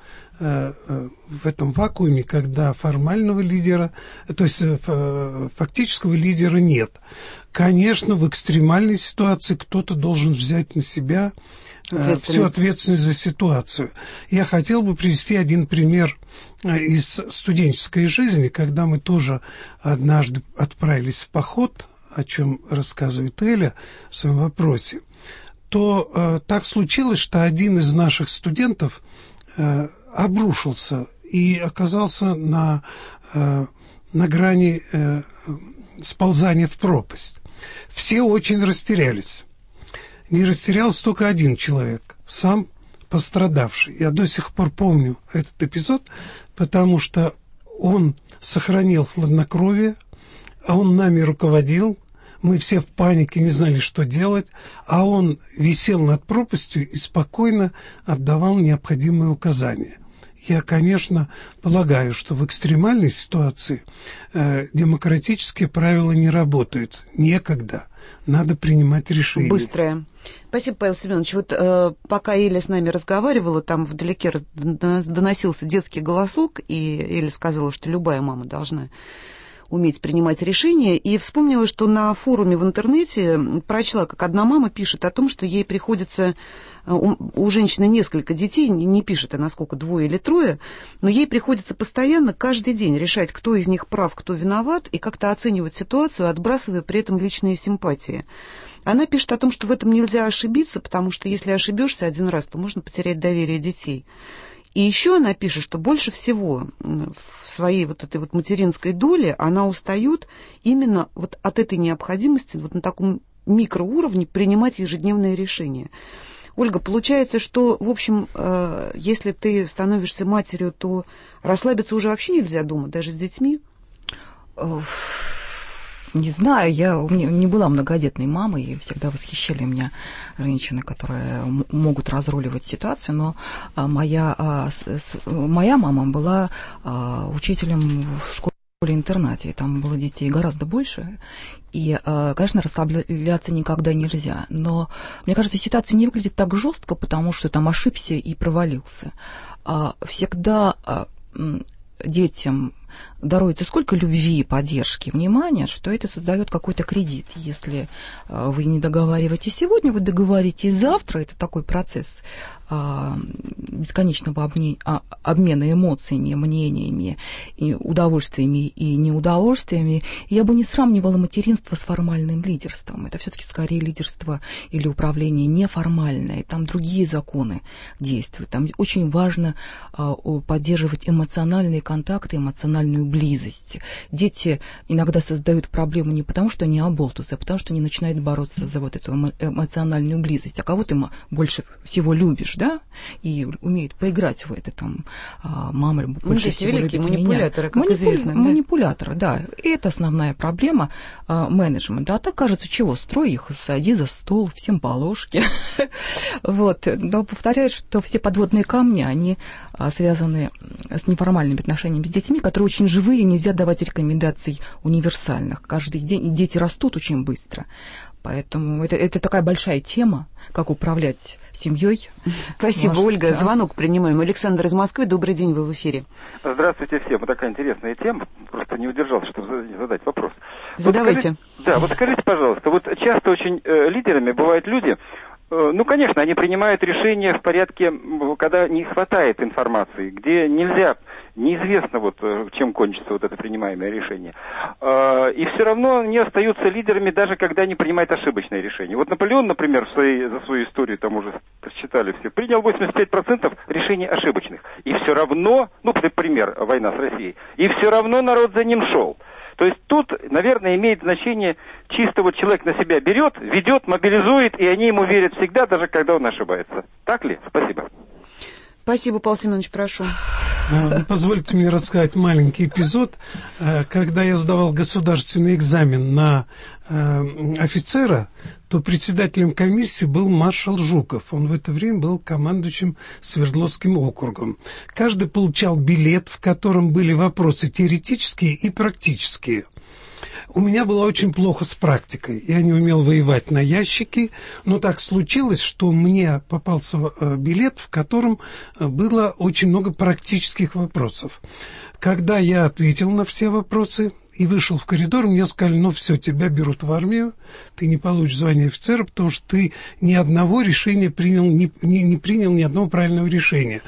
в этом вакууме, когда формального лидера, то есть фактического лидера нет. Конечно, в экстремальной ситуации кто-то должен взять на себя ответственность. всю ответственность за ситуацию. Я хотел бы привести один пример из студенческой жизни, когда мы тоже однажды отправились в поход, о чем рассказывает Эля в своем вопросе, то э, так случилось, что один из наших студентов э, обрушился и оказался на, э, на грани э, сползания в пропасть. Все очень растерялись. Не растерялся только один человек, сам пострадавший. Я до сих пор помню этот эпизод, потому что он сохранил хладнокровие, а он нами руководил. Мы все в панике, не знали, что делать, а он висел над пропастью и спокойно отдавал необходимые указания. Я, конечно, полагаю, что в экстремальной ситуации э, демократические правила не работают. Некогда. Надо принимать решения. Быстрое. Спасибо, Павел Семенович. Вот э, пока Эля с нами разговаривала, там вдалеке доносился детский голосок, и Эля сказала, что любая мама должна уметь принимать решения, и вспомнила, что на форуме в интернете прочла, как одна мама пишет о том, что ей приходится, у, у женщины несколько детей, не пишет она сколько, двое или трое, но ей приходится постоянно, каждый день решать, кто из них прав, кто виноват, и как-то оценивать ситуацию, отбрасывая при этом личные симпатии. Она пишет о том, что в этом нельзя ошибиться, потому что если ошибешься один раз, то можно потерять доверие детей. И еще она пишет, что больше всего в своей вот этой вот материнской доле она устает именно вот от этой необходимости вот на таком микроуровне принимать ежедневные решения. Ольга, получается, что, в общем, э, если ты становишься матерью, то расслабиться уже вообще нельзя дома, даже с детьми? Не знаю, я у меня не была многодетной мамой, и всегда восхищали меня женщины, которые могут разруливать ситуацию, но моя, моя мама была учителем в школе-интернате, и там было детей гораздо больше, и, конечно, расслабляться никогда нельзя, но, мне кажется, ситуация не выглядит так жестко, потому что там ошибся и провалился. Всегда детям даруется сколько любви, поддержки, внимания, что это создает какой-то кредит. Если вы не договариваетесь сегодня, вы договоритесь завтра. Это такой процесс бесконечного обмена эмоциями, мнениями, и удовольствиями и неудовольствиями. И я бы не сравнивала материнство с формальным лидерством. Это все-таки скорее лидерство или управление неформальное. И там другие законы действуют. Там очень важно поддерживать эмоциональные контакты, эмоциональные эмоциональную близость. Дети иногда создают проблему не потому, что они оболтусы, а потому, что они начинают бороться за вот эту эмоциональную близость. А кого ты больше всего любишь, да? И умеют поиграть в это, там, мама больше ну, всего любит меня. Манипуляторы, как Манипу... известно. Да? Манипуляторы, да. И это основная проблема а, менеджмента. А так, кажется, чего? Строй их, сади за стол, всем по ложке. Вот. Но повторяю, что все подводные камни, они а, связаны с неформальными отношениями с детьми, которые очень живые, нельзя давать рекомендаций универсальных. Каждый день дети растут очень быстро. Поэтому это, это такая большая тема, как управлять семьей. Спасибо, Может, Ольга. да. Звонок принимаем. Александр из Москвы. Добрый день, вы в эфире. Здравствуйте всем. Вот такая интересная тема. Просто не удержался, чтобы задать вопрос. Задавайте. Вот скажите, да, вот скажите, пожалуйста, вот часто очень э, лидерами бывают люди, э, ну, конечно, они принимают решения в порядке, когда не хватает информации, где нельзя, неизвестно, вот, чем кончится вот это принимаемое решение. Э, и все равно они остаются лидерами, даже когда они принимают ошибочные решения. Вот Наполеон, например, в своей, за свою историю, там уже прочитали все, принял восемьдесят пять процентов решений ошибочных. И все равно, ну, пример, война с Россией, и все равно народ за ним шел. То есть тут, наверное, имеет значение чисто вот человек на себя берет, ведет, мобилизует, и они ему верят всегда, даже когда он ошибается. Так ли? Спасибо. Спасибо, Павел Семенович, прошу. Позвольте мне рассказать маленький эпизод. Когда я сдавал государственный экзамен на офицера, то председателем комиссии был маршал Жуков. Он в это время был командующим Свердловским округом. Каждый получал билет, в котором были вопросы теоретические и практические. У меня было очень плохо с практикой. Я не умел воевать на ящике, но так случилось, что мне попался билет, в котором было очень много практических вопросов. Когда я ответил на все вопросы и вышел в коридор, мне сказали: ну все, тебя берут в армию, ты не получишь звание офицера, потому что ты ни одного решения принял, не, не, не принял ни одного правильного решения.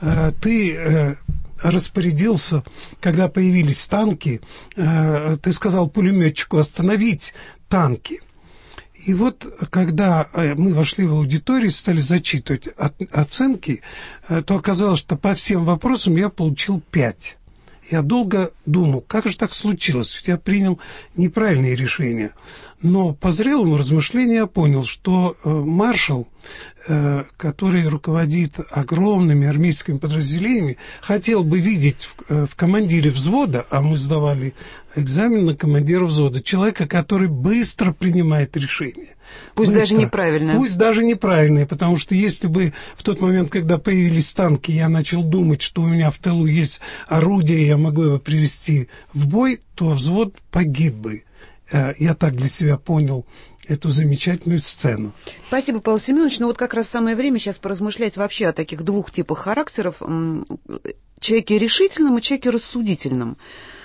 Ты распорядился, когда появились танки, э, ты сказал пулеметчику остановить танки. И вот, когда мы вошли в аудиторию и стали зачитывать от, оценки, э, то оказалось, что по всем вопросам я получил пять. Я долго думал, как же так случилось, ведь я принял неправильные решения. Но по зрелому размышлению я понял, что э, маршал, э, который руководит огромными армейскими подразделениями, хотел бы видеть в, э, в командире взвода, а мы сдавали экзамен на командира взвода, человека, который быстро принимает решения. Пусть быстро. даже неправильно. Пусть даже неправильные, потому что если бы в тот момент, когда появились танки, я начал думать, что у меня в тылу есть орудие, я могу его привести в бой, то взвод погиб бы. Я так для себя понял эту замечательную сцену. Спасибо, Павел Семенович. Ну вот как раз самое время сейчас поразмышлять вообще о таких двух типах характеров. Человеке решительном и человеке рассудительном.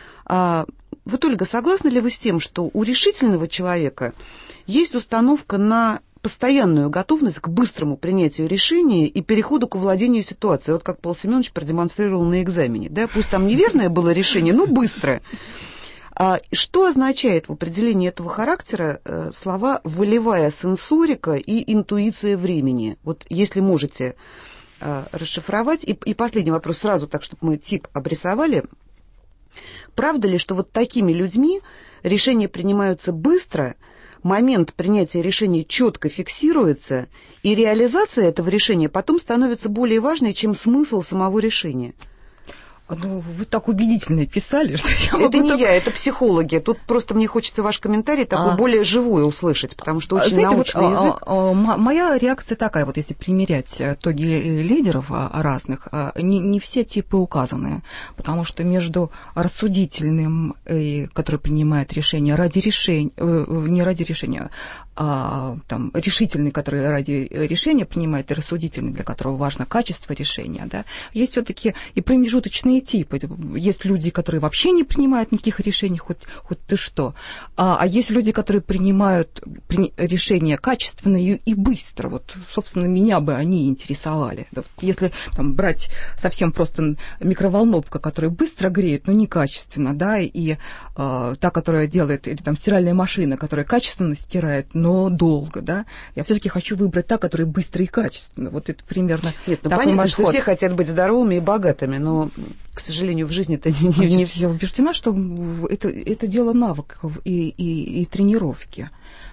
Вот, Ольга, согласны ли вы с тем, что у решительного человека есть установка на постоянную готовность к быстрому принятию решения и переходу к владению ситуацией? Вот как Павел Семенович продемонстрировал на экзамене. Да? Пусть там неверное было решение, но быстрое. А что означает в определении этого характера э, слова «волевая сенсорика» и «интуиция времени»? Вот если можете э, расшифровать. И, и последний вопрос сразу, так, чтобы мы тип обрисовали. Правда ли, что вот такими людьми решения принимаются быстро, момент принятия решения четко фиксируется, и реализация этого решения потом становится более важной, чем смысл самого решения? Ну, вы так убедительно писали, что я Это не так... я, это психологи. Тут просто мне хочется ваш комментарий такой а... более живой услышать, потому что очень Знаете, научный вот, язык. А, а, моя реакция такая, вот если примерять итоги лидеров разных, не, не все типы указаны, потому что между рассудительным, который принимает решение ради решения, не ради решения, а там, решительный, который ради решения принимает, и рассудительный, для которого важно качество решения, да, есть все-таки и промежуточные типы. Есть люди, которые вообще не принимают никаких решений, хоть, хоть ты что. А, а есть люди, которые принимают при, решения качественно и, и быстро. Вот, собственно, меня бы они интересовали. Вот, если там, брать совсем просто микроволновка, которая быстро греет, но некачественно, да, и э, та, которая делает, или там стиральная машина, которая качественно стирает, но но долго, да. Я все-таки хочу выбрать та, которая быстро и качественно. Вот это примерно Нет, ну такой понятно, подход. что все хотят быть здоровыми и богатыми, но, к сожалению, в жизни-то не... Значит, не... Я убеждена, что это, это дело навыков и, и, и тренировки.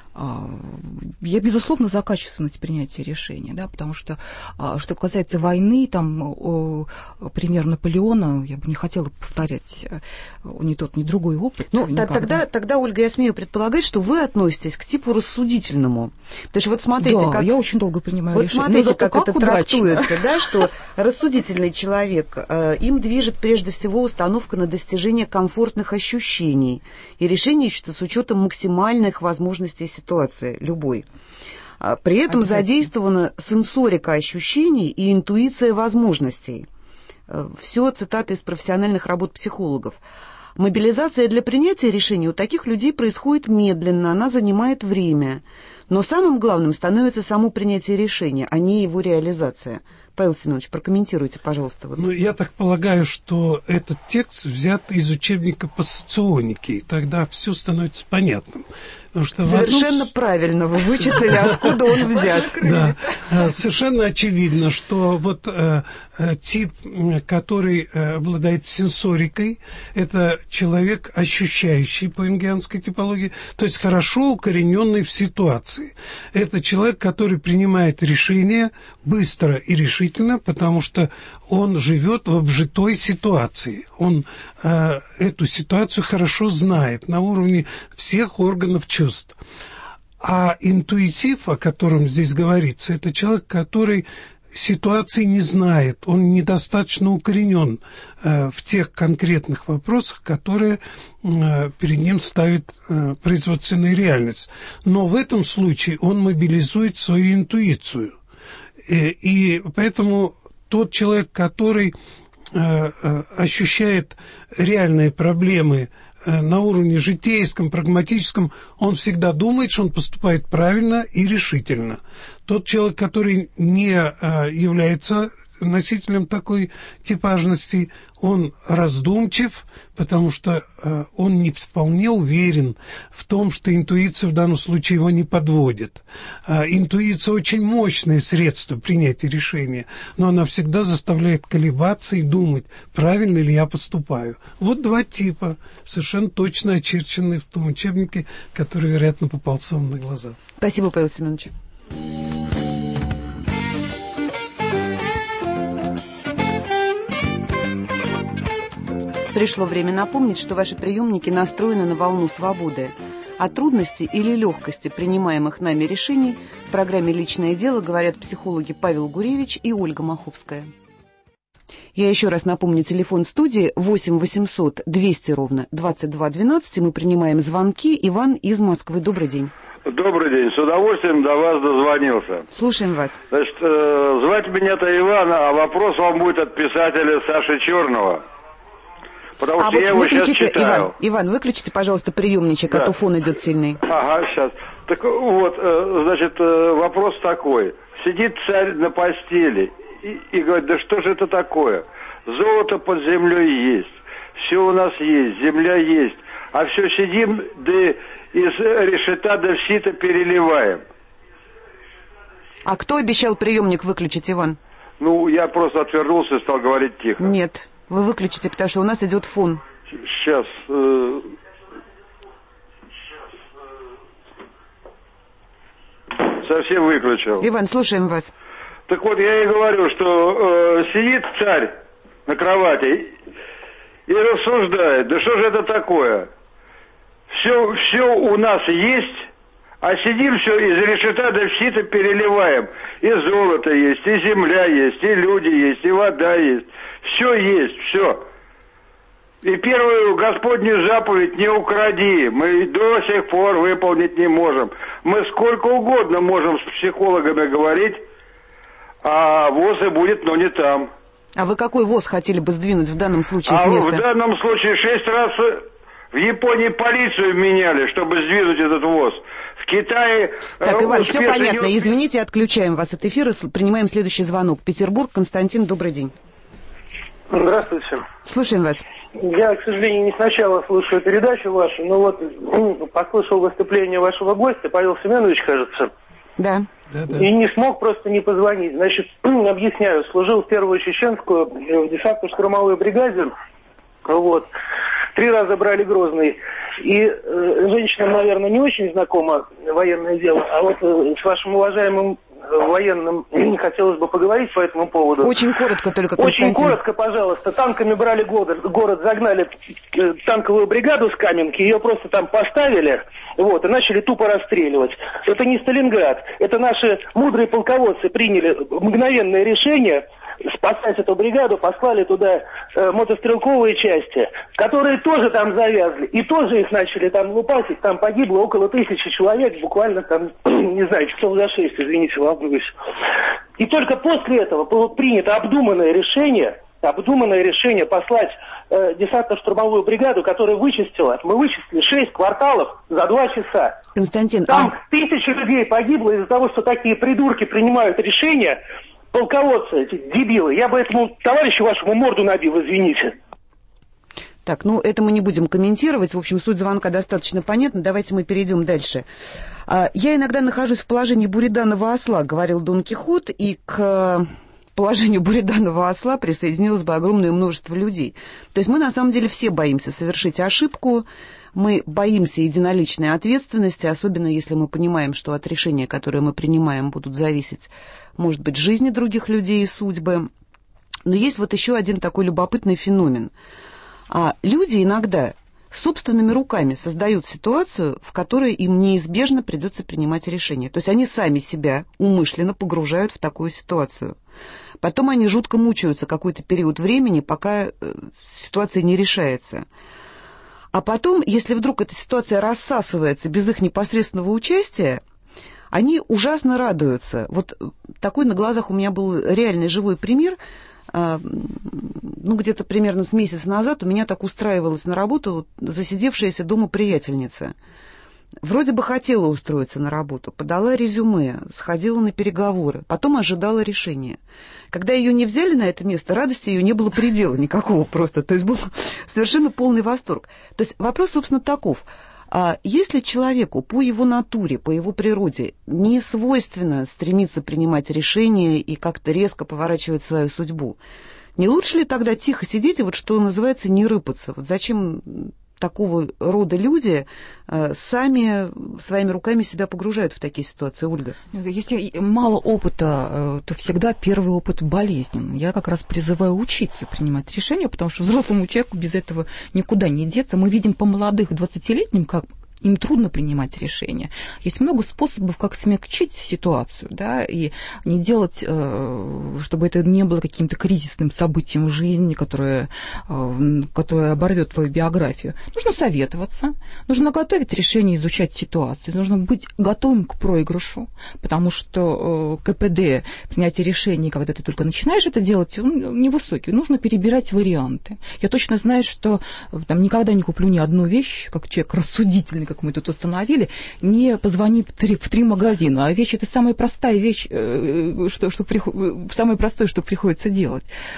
Я, безусловно, за качественность принятия решения, да, потому что, что касается войны, там, пример Наполеона, я бы не хотела повторять ни тот, ни другой опыт. Ну, тогда, тогда, Ольга, я смею предполагать, что вы относитесь к типу рассудительному. Потому что вот смотрите, да, как... я очень долго принимаю вот решение. смотрите, как, как это удачно. трактуется, да, что рассудительный человек, им движет прежде всего установка на достижение комфортных ощущений и решение с учетом максимальных возможностей ситуации. ситуации, любой. При этом задействована сенсорика ощущений и интуиция возможностей. Все цитаты из профессиональных работ психологов. Мобилизация для принятия решений у таких людей происходит медленно, она занимает время. Но самым главным становится само принятие решения, а не его реализация. Павел Семенович, прокомментируйте, пожалуйста. Вот. Ну, я так полагаю, что этот текст взят из учебника по соционике, и тогда все становится понятным. Что совершенно одном... правильно вы вычислили, откуда он взят. Да, совершенно очевидно, что вот э, тип, который обладает сенсорикой, это человек, ощущающий по юнгианской типологии, то есть хорошо укорененный в ситуации. Это человек, который принимает решения быстро и решительно, потому что он живет в обжитой ситуации. Он э, эту ситуацию хорошо знает на уровне всех органов чувств. А интуитив, о котором здесь говорится, это человек, который ситуации не знает, он недостаточно укоренен э, в тех конкретных вопросах, которые э, перед ним ставит э, производственная реальность. Но в этом случае он мобилизует свою интуицию. И, и поэтому тот человек, который э, э, ощущает реальные проблемы на уровне житейском, прагматическом, он всегда думает, что он поступает правильно и решительно. Тот человек, который не является носителем такой типажности, он раздумчив, потому что он не вполне уверен в том, что интуиция в данном случае его не подводит. Интуиция очень мощное средство принятия решения, но она всегда заставляет колебаться и думать, правильно ли я поступаю. Вот два типа, совершенно точно очерченные в том учебнике, который, вероятно, попался вам на глаза. Спасибо, Павел Семенович. Пришло время напомнить, что ваши приемники настроены на волну свободы. О трудности или легкости принимаемых нами решений в программе «Личное дело» говорят психологи Павел Гуревич и Ольга Маховская. Я еще раз напомню, телефон студии восемь восемьсот двести ровно двадцать два двенадцать, и мы принимаем звонки. Иван из Москвы. Добрый день. Добрый день. С удовольствием до вас дозвонился. Слушаем вас. Значит, э, звать меня-то Иван, а вопрос вам будет от писателя Саши Черного. Потому а что вот я его сейчас выключите, читаю. Иван, Иван, выключите, пожалуйста, приемничек, да. а то фон идет сильный. Ага, сейчас. Так вот, значит, вопрос такой. Сидит царь на постели и, и говорит, да что же это такое? Золото под землей есть, все у нас есть, земля есть, а все сидим, да из решета до сита переливаем. А кто обещал приемник выключить, Иван? Ну, я просто отвернулся и стал говорить тихо. Нет. Вы выключите, потому что у нас идет фон. Сейчас. Э... Совсем выключил. Иван, слушаем вас. Так вот, я и говорю, что э, сидит царь на кровати и рассуждает. Да что же это такое? Все, все у нас есть, а сидим все из решета до сита переливаем. И золото есть, и земля есть, и люди есть, и вода есть. Все есть, все. И первую Господню заповедь не укради. Мы до сих пор выполнить не можем. Мы сколько угодно можем с психологами говорить, а ВОЗ и будет, но не там. А вы какой ВОЗ хотели бы сдвинуть в данном случае а с места? В данном случае шесть раз в Японии полицию меняли, чтобы сдвинуть этот ВОЗ. В Китае... Так, Иван, все понятно. Не... Извините, отключаем вас от эфира. Принимаем следующий звонок. Петербург. Константин, добрый день. Здравствуйте. Слушаем вас. Я, к сожалению, не сначала слушаю передачу вашу, но вот послушал выступление вашего гостя, Павел Семенович, кажется. Да. И не смог просто не позвонить. Значит, объясняю, служил в первую чеченскую в десантно-штурмовой бригаде. Вот. Три раза брали Грозный. И э, женщинам, наверное, не очень знакомо военное дело, а вот э, с вашим уважаемым военным хотелось бы поговорить по этому поводу. Очень коротко только, Константин. Очень коротко, пожалуйста. Танками брали город, город загнали танковую бригаду с Каменки, ее просто там поставили, вот, и начали тупо расстреливать. Это не Сталинград. Это наши мудрые полководцы приняли мгновенное решение спасать эту бригаду, послали туда э, мотострелковые части, которые тоже там завязли, и тоже их начали там лупать, их там погибло около тысячи человек, буквально там, не знаю, часов за шесть, извините, волнуюсь. И только после этого было принято обдуманное решение, обдуманное решение послать э, десантно-штурмовую бригаду, которая вычистила, мы вычистили шесть кварталов за два часа. Константин, там а... тысячи людей погибло из-за того, что такие придурки принимают решения. Полководцы, эти дебилы. Я бы этому товарищу вашему морду набил, извините. Так, ну это мы не будем комментировать. В общем, суть звонка достаточно понятна. Давайте мы перейдем дальше. Я иногда нахожусь в положении буриданова осла, говорил Дон Кихот, и к положению буриданова осла присоединилось бы огромное множество людей. То есть мы на самом деле все боимся совершить ошибку, мы боимся единоличной ответственности, особенно если мы понимаем, что от решения, которое мы принимаем, будут зависеть, может быть, жизни других людей и судьбы. Но есть вот еще один такой любопытный феномен. А люди иногда собственными руками создают ситуацию, в которой им неизбежно придется принимать решение. То есть они сами себя умышленно погружают в такую ситуацию. Потом они жутко мучаются какой-то период времени, пока ситуация не решается. А потом, если вдруг эта ситуация рассасывается без их непосредственного участия, они ужасно радуются. Вот такой на глазах у меня был реальный живой пример. Ну, где-то примерно с месяца назад у меня так устраивалась на работу засидевшаяся дома приятельница. Вроде бы хотела устроиться на работу, подала резюме, сходила на переговоры, потом ожидала решения. Когда ее не взяли на это место, радости ее не было предела никакого просто. То есть был совершенно полный восторг. То есть вопрос, собственно, таков. А если человеку по его натуре, по его природе не свойственно стремиться принимать решения и как-то резко поворачивать свою судьбу, не лучше ли тогда тихо сидеть и вот что называется не рыпаться? Вот зачем такого рода люди э, сами своими руками себя погружают в такие ситуации, Ольга? Если мало опыта, то всегда первый опыт болезненный. Я как раз призываю учиться принимать решения, потому что взрослому человеку без этого никуда не деться. Мы видим по молодых двадцатилетним, как им трудно принимать решения. Есть много способов, как смягчить ситуацию, да, и не делать, чтобы это не было каким-то кризисным событием в жизни, которое, которое оборвет твою биографию. Нужно советоваться, нужно готовить решение, изучать ситуацию, нужно быть готовым к проигрышу, потому что ка пэ дэ, принятие решений, когда ты только начинаешь это делать, он невысокий. Нужно перебирать варианты. Я точно знаю, что там, никогда не куплю ни одну вещь, как человек рассудительный, как мы тут установили, не позвони в три, в три магазина. А вещь — это самая простая вещь, что, что приход... самое простое, что приходится делать.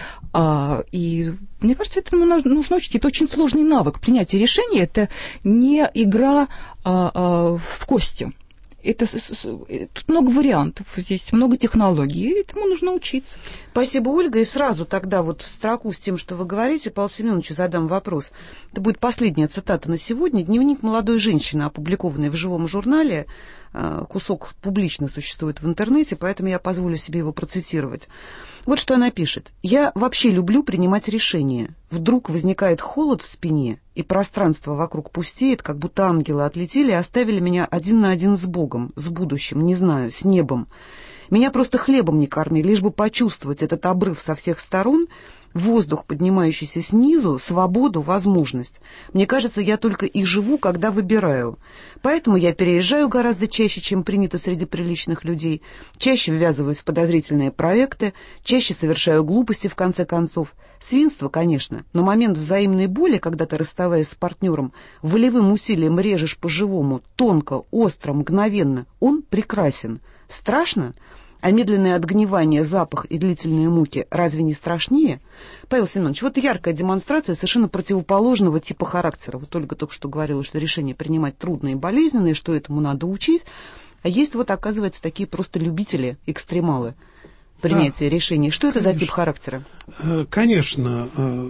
А, и мне кажется, этому нужно учить. Это очень сложный навык. Принятие решения — это не игра а, а, в кости. Это, тут много вариантов, здесь много технологий, этому нужно учиться. Спасибо, Ольга. И сразу тогда вот в строку с тем, что вы говорите, Павлу Семеновичу задам вопрос. Это будет последняя цитата на сегодня. Дневник молодой женщины, опубликованный в живом журнале. Кусок публично существует в интернете, поэтому я позволю себе его процитировать. Вот что она пишет. «Я вообще люблю принимать решения. Вдруг возникает холод в спине, и пространство вокруг пустеет, как будто ангелы отлетели и оставили меня один на один с Богом, с будущим, не знаю, с небом. Меня просто хлебом не корми, лишь бы почувствовать этот обрыв со всех сторон, воздух, поднимающийся снизу, свободу, возможность. Мне кажется, я только и живу, когда выбираю. Поэтому я переезжаю гораздо чаще, чем принято среди приличных людей, чаще ввязываюсь в подозрительные проекты, чаще совершаю глупости, в конце концов. Свинство, конечно, но момент взаимной боли, когда ты, расставаясь с партнером, волевым усилием режешь по-живому, тонко, остро, мгновенно, он прекрасен. Страшно? А медленное отгнивание, запах и длительные муки разве не страшнее? Павел Семенович, вот яркая демонстрация совершенно противоположного типа характера. Вот Ольга только что говорила, что решение принимать трудное и болезненное, что этому надо учить. А есть вот, оказывается, такие просто любители, экстремалы принятия да, решений. Что конечно. Это за тип характера? Конечно,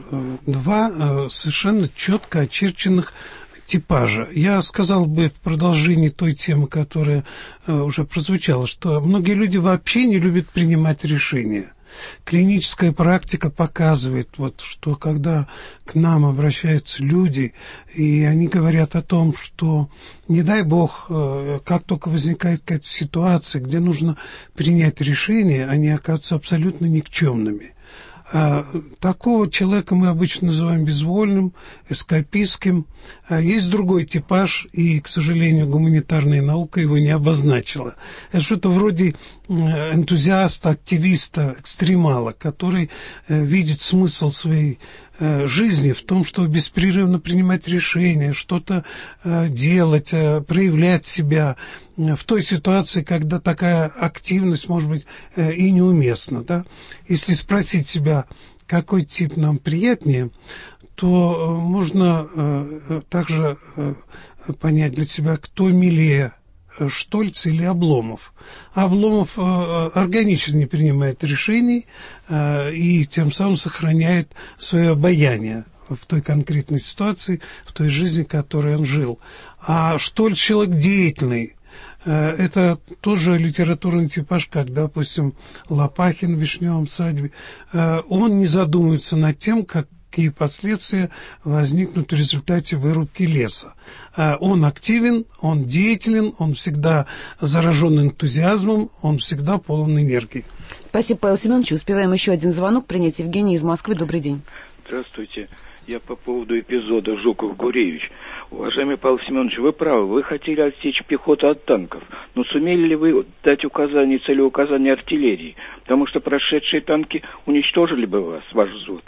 два совершенно четко очерченных типажа. Я сказал бы в продолжении той темы, которая уже прозвучала, что многие люди вообще не любят принимать решения. Клиническая практика показывает, вот, что когда к нам обращаются люди, и они говорят о том, что, не дай бог, как только возникает какая-то ситуация, где нужно принять решение, они оказываются абсолютно никчемными. А такого человека мы обычно называем безвольным, эскапистским. А есть другой типаж, и, к сожалению, гуманитарная наука его не обозначила. Это что-то вроде энтузиаста, активиста, экстремала, который э, видит смысл своей э, жизни в том, чтобы беспрерывно принимать решения, что-то э, делать, э, проявлять себя в той ситуации, когда такая активность, может быть, э, и неуместна. Да? Если спросить себя, какой тип нам приятнее, то э, можно э, также э, понять для себя, кто милее, Штольц или Обломов. Обломов э, органически не принимает решений э, и тем самым сохраняет свое обаяние в той конкретной ситуации, в той жизни, в которой он жил. А Штольц человек деятельный. Э, это тоже литературный типаж, как, допустим, Лопахин в «Вишневом саде». Э, он не задумывается над тем, как какие последствия возникнут в результате вырубки леса. Он активен, он деятелен, он всегда заражен энтузиазмом, он всегда полон энергии. Спасибо, Павел Семенович. Успеваем еще один звонок принять. Евгений из Москвы. Добрый день. Здравствуйте. Я по поводу эпизода Жуков-Гуревич. Уважаемый Павел Семенович, вы правы. Вы хотели отсечь пехоту от танков. Но сумели ли вы дать указания, целеуказания артиллерии? Потому что прошедшие танки уничтожили бы вас, ваш взвод.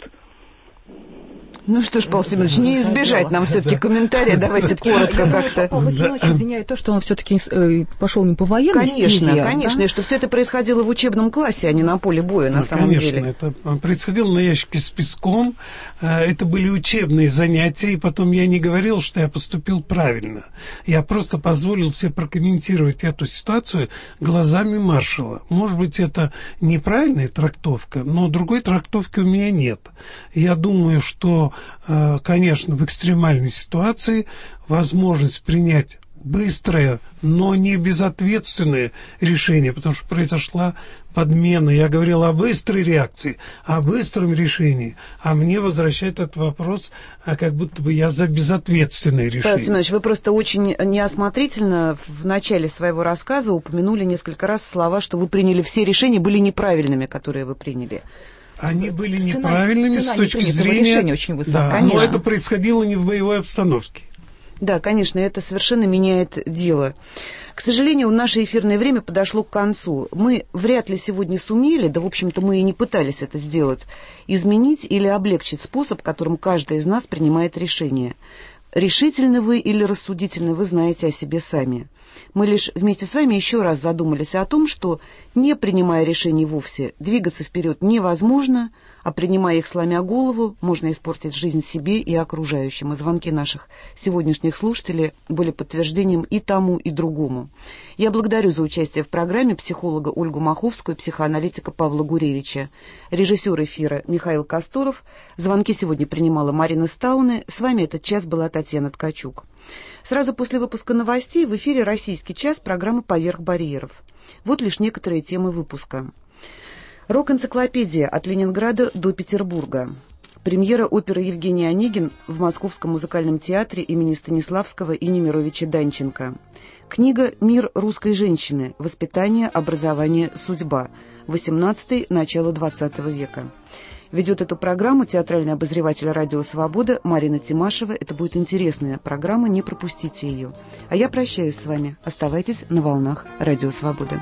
Ну что ж, Павел Семенович, не избежать нам все-таки комментария, давайте коротко как-то. Павел Семенович извиняет то, что он все-таки пошел не по военной Конечно, стезе, конечно, да? И что все это происходило в учебном классе, а не на поле боя, на ну, самом конечно, деле. Конечно, это происходило на ящике с песком, это были учебные занятия, и потом я не говорил, что я поступил правильно. Я просто позволил себе прокомментировать эту ситуацию глазами маршала. Может быть, это неправильная трактовка, но другой трактовки у меня нет. Я думаю, что конечно, в экстремальной ситуации возможность принять быстрое, но не безответственное решение, потому что произошла подмена. Я говорил о быстрой реакции, о быстром решении, а мне возвращает этот вопрос, а как будто бы я за безответственное решение. Павел Семенович, вы просто очень неосмотрительно в начале своего рассказа упомянули несколько раз слова, что вы приняли все решения, были неправильными, которые вы приняли. Они были цена, неправильными цена с точки зрения... очень высока. Да, но это происходило не в боевой обстановке. Да, конечно, это совершенно меняет дело. К сожалению, наше эфирное время подошло к концу. Мы вряд ли сегодня сумели, да, в общем-то, мы и не пытались это сделать, изменить или облегчить способ, которым каждый из нас принимает решение. Решительны вы или рассудительны, вы знаете о себе сами. Мы лишь вместе с вами еще раз задумались о том, что, не принимая решений вовсе, двигаться вперед невозможно, а принимая их сломя голову, можно испортить жизнь себе и окружающим. И звонки наших сегодняшних слушателей были подтверждением и тому, и другому. Я благодарю за участие в программе психолога Ольгу Маховскую, психоаналитика Павла Гуревича, режиссер эфира Михаил Косторов. Звонки сегодня принимала Марина Стауне. С вами этот час была Татьяна Ткачук. Сразу после выпуска новостей в эфире «Российский час» программа «Поверх барьеров». Вот лишь некоторые темы выпуска. Рок-энциклопедия от Ленинграда до Петербурга. Премьера оперы «Евгений Онегин» в Московском музыкальном театре имени Станиславского и Немировича Данченко. Книга «Мир русской женщины. Воспитание, образование, судьба. восемнадцатый — начало двадцатого века». Ведет эту программу театральный обозреватель «Радио Свобода» Марина Тимашева. Это будет интересная программа, не пропустите ее. А я прощаюсь с вами. Оставайтесь на волнах «Радио Свобода».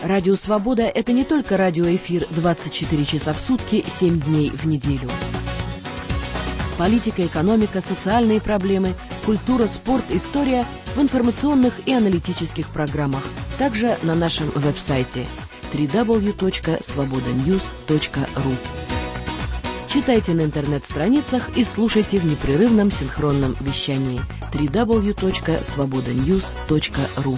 Радио «Свобода» — это не только радиоэфир двадцать четыре часа в сутки, семь дней в неделю. Политика, экономика, социальные проблемы, культура, спорт, история в информационных и аналитических программах. Также на нашем веб-сайте дабл ю дабл ю дабл ю точка свобода ньюс точка ру. Читайте на интернет-страницах и слушайте в непрерывном синхронном вещании дабл ю дабл ю дабл ю точка свобода ньюс точка ру.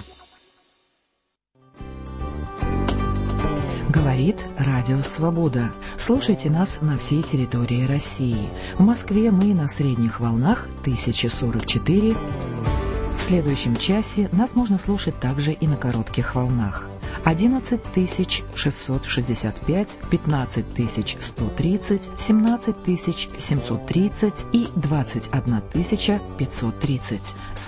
Говорит Радио Свобода. Слушайте нас на всей территории России. В Москве мы на средних волнах тысяча сорок четыре. В следующем часе нас можно слушать также и на коротких волнах. одиннадцать тысяч шестьсот шестьдесят пять, пятнадцать тысяч сто тридцать, семнадцать тысяч семьсот тридцать и двадцать одна тысяча пятьсот тридцать.